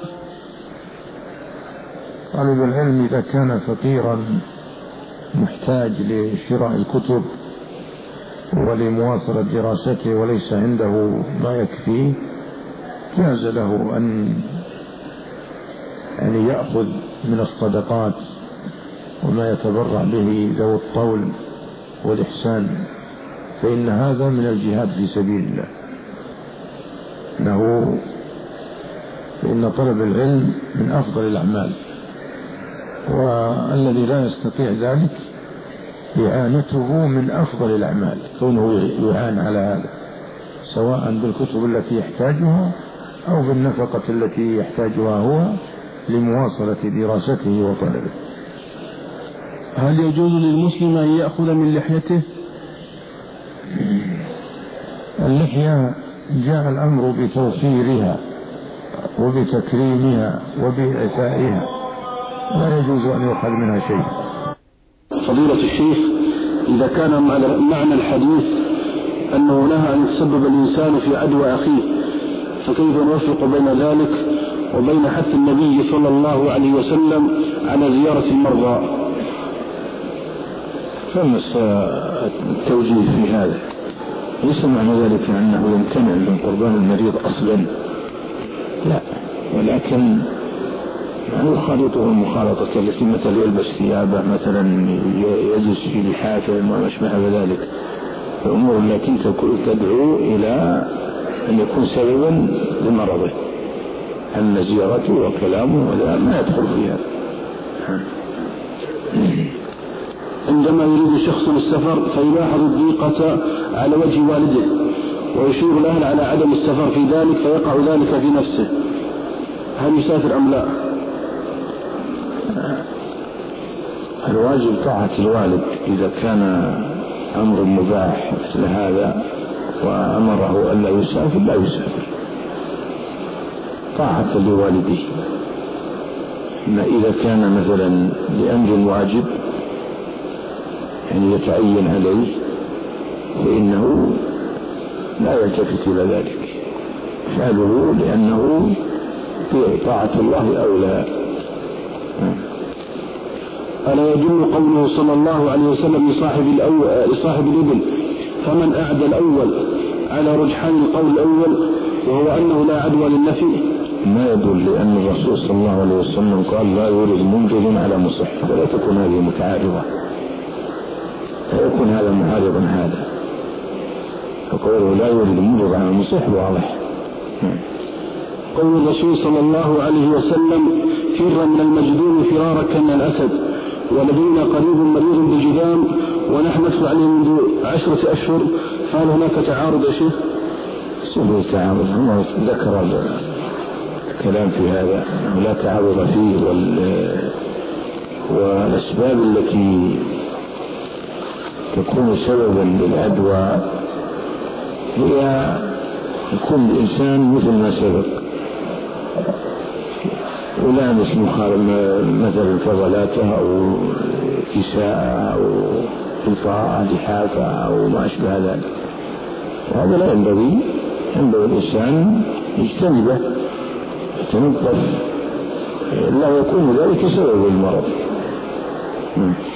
طالب العلم إذا كان فقيرا محتاج لشراء الكتب ولمواصلة دراسته وليس عنده ما يكفيه، جاز له أن يأخذ من الصدقات وما يتبرع به ذو الطول والإحسان، فإن هذا من الجهاد في سبيل الله. فإن طلب العلم من أفضل الأعمال، والذي لا يستطيع ذلك إعانته من أفضل الأعمال، كونه يعان على هذا سواء بالكتب التي يحتاجها أو بالنفقة التي يحتاجها هو لمواصلة دراسته وطلبه. هل يجوز للمسلم أن يأخذ من لحيته؟ اللحية جاء الأمر بتوفيرها وبتكريمها وبإعفائها، لا يجوز أن يؤخذ منها شيء. فضيلة الشيخ، إذا كان معنى الحديث أنه نهى أن يتسبب الإنسان في عدوى أخيه، فكيف نوفق بين ذلك وبين حث النبي صلى الله عليه وسلم على زيارة المرضى؟ فمس التوجيه في هذا، ليس معنى ذلك أنه يمتنع من قربان المريض أصلا، لا، ولكن يخالطه المخالطة التي مثل يلبس ثيابه، مثلا يجلس في لحافه وما أشبه ذلك، الأمور التي تدعو إلى أن يكون سببا لمرضه. أما زيارته وكلامه ولا ما يدخل في هذا. عندما يريد شخص السفر فيلاحظ الضيقة على وجه والده ويشير الأهل على عدم السفر في ذلك، فيقع ذلك في نفسه، هل يسافر أم لا؟ الواجب طاعة الوالد إذا كان أمر مباح مثل هذا وأمره أن لا يسافر لا يسافر طاعة لوالده. أما إذا كان مثلا لأمر واجب يعني يتعين عليه فإنه لا يلتفت إلى ذلك، فعله لأنه طاعة الله أولى. ألا يدل قوله صلى الله عليه وسلم لصاحب الإبل فمن أعدى الأول على رجحان القول الأول وهو أنه لا عدوى للنفي؟ ما يدل، لأن الرسول صلى الله عليه وسلم قال لا يورد منجد على مصح، فلا تكون هذه متعارضة، لا يكون هذا معارضا هذا، فقوله لا يورد منجد على مصح واضح. قول الرسول صلى الله عليه وسلم فر من المجذوم فرارك من الأسد، ولدينا قريب مريض بجذام ونحن ندخل عليه منذ 10 أشهر، فهل هناك تعارض يا شيخ؟ سبب تعارض، هم ذكر الكلام في هذا لا تعارض فيه، والأسباب التي تكون سببا للعدوى هي يكون الإنسان مثل ما سبق ولامس مثلا فضلاته أو كساء أو قطاع لحافة أو ما أشبه ذلك، وهذا لا ينبغي الإنسان يجتنبه يتنظف، لا يكون ذلك سبب المرض.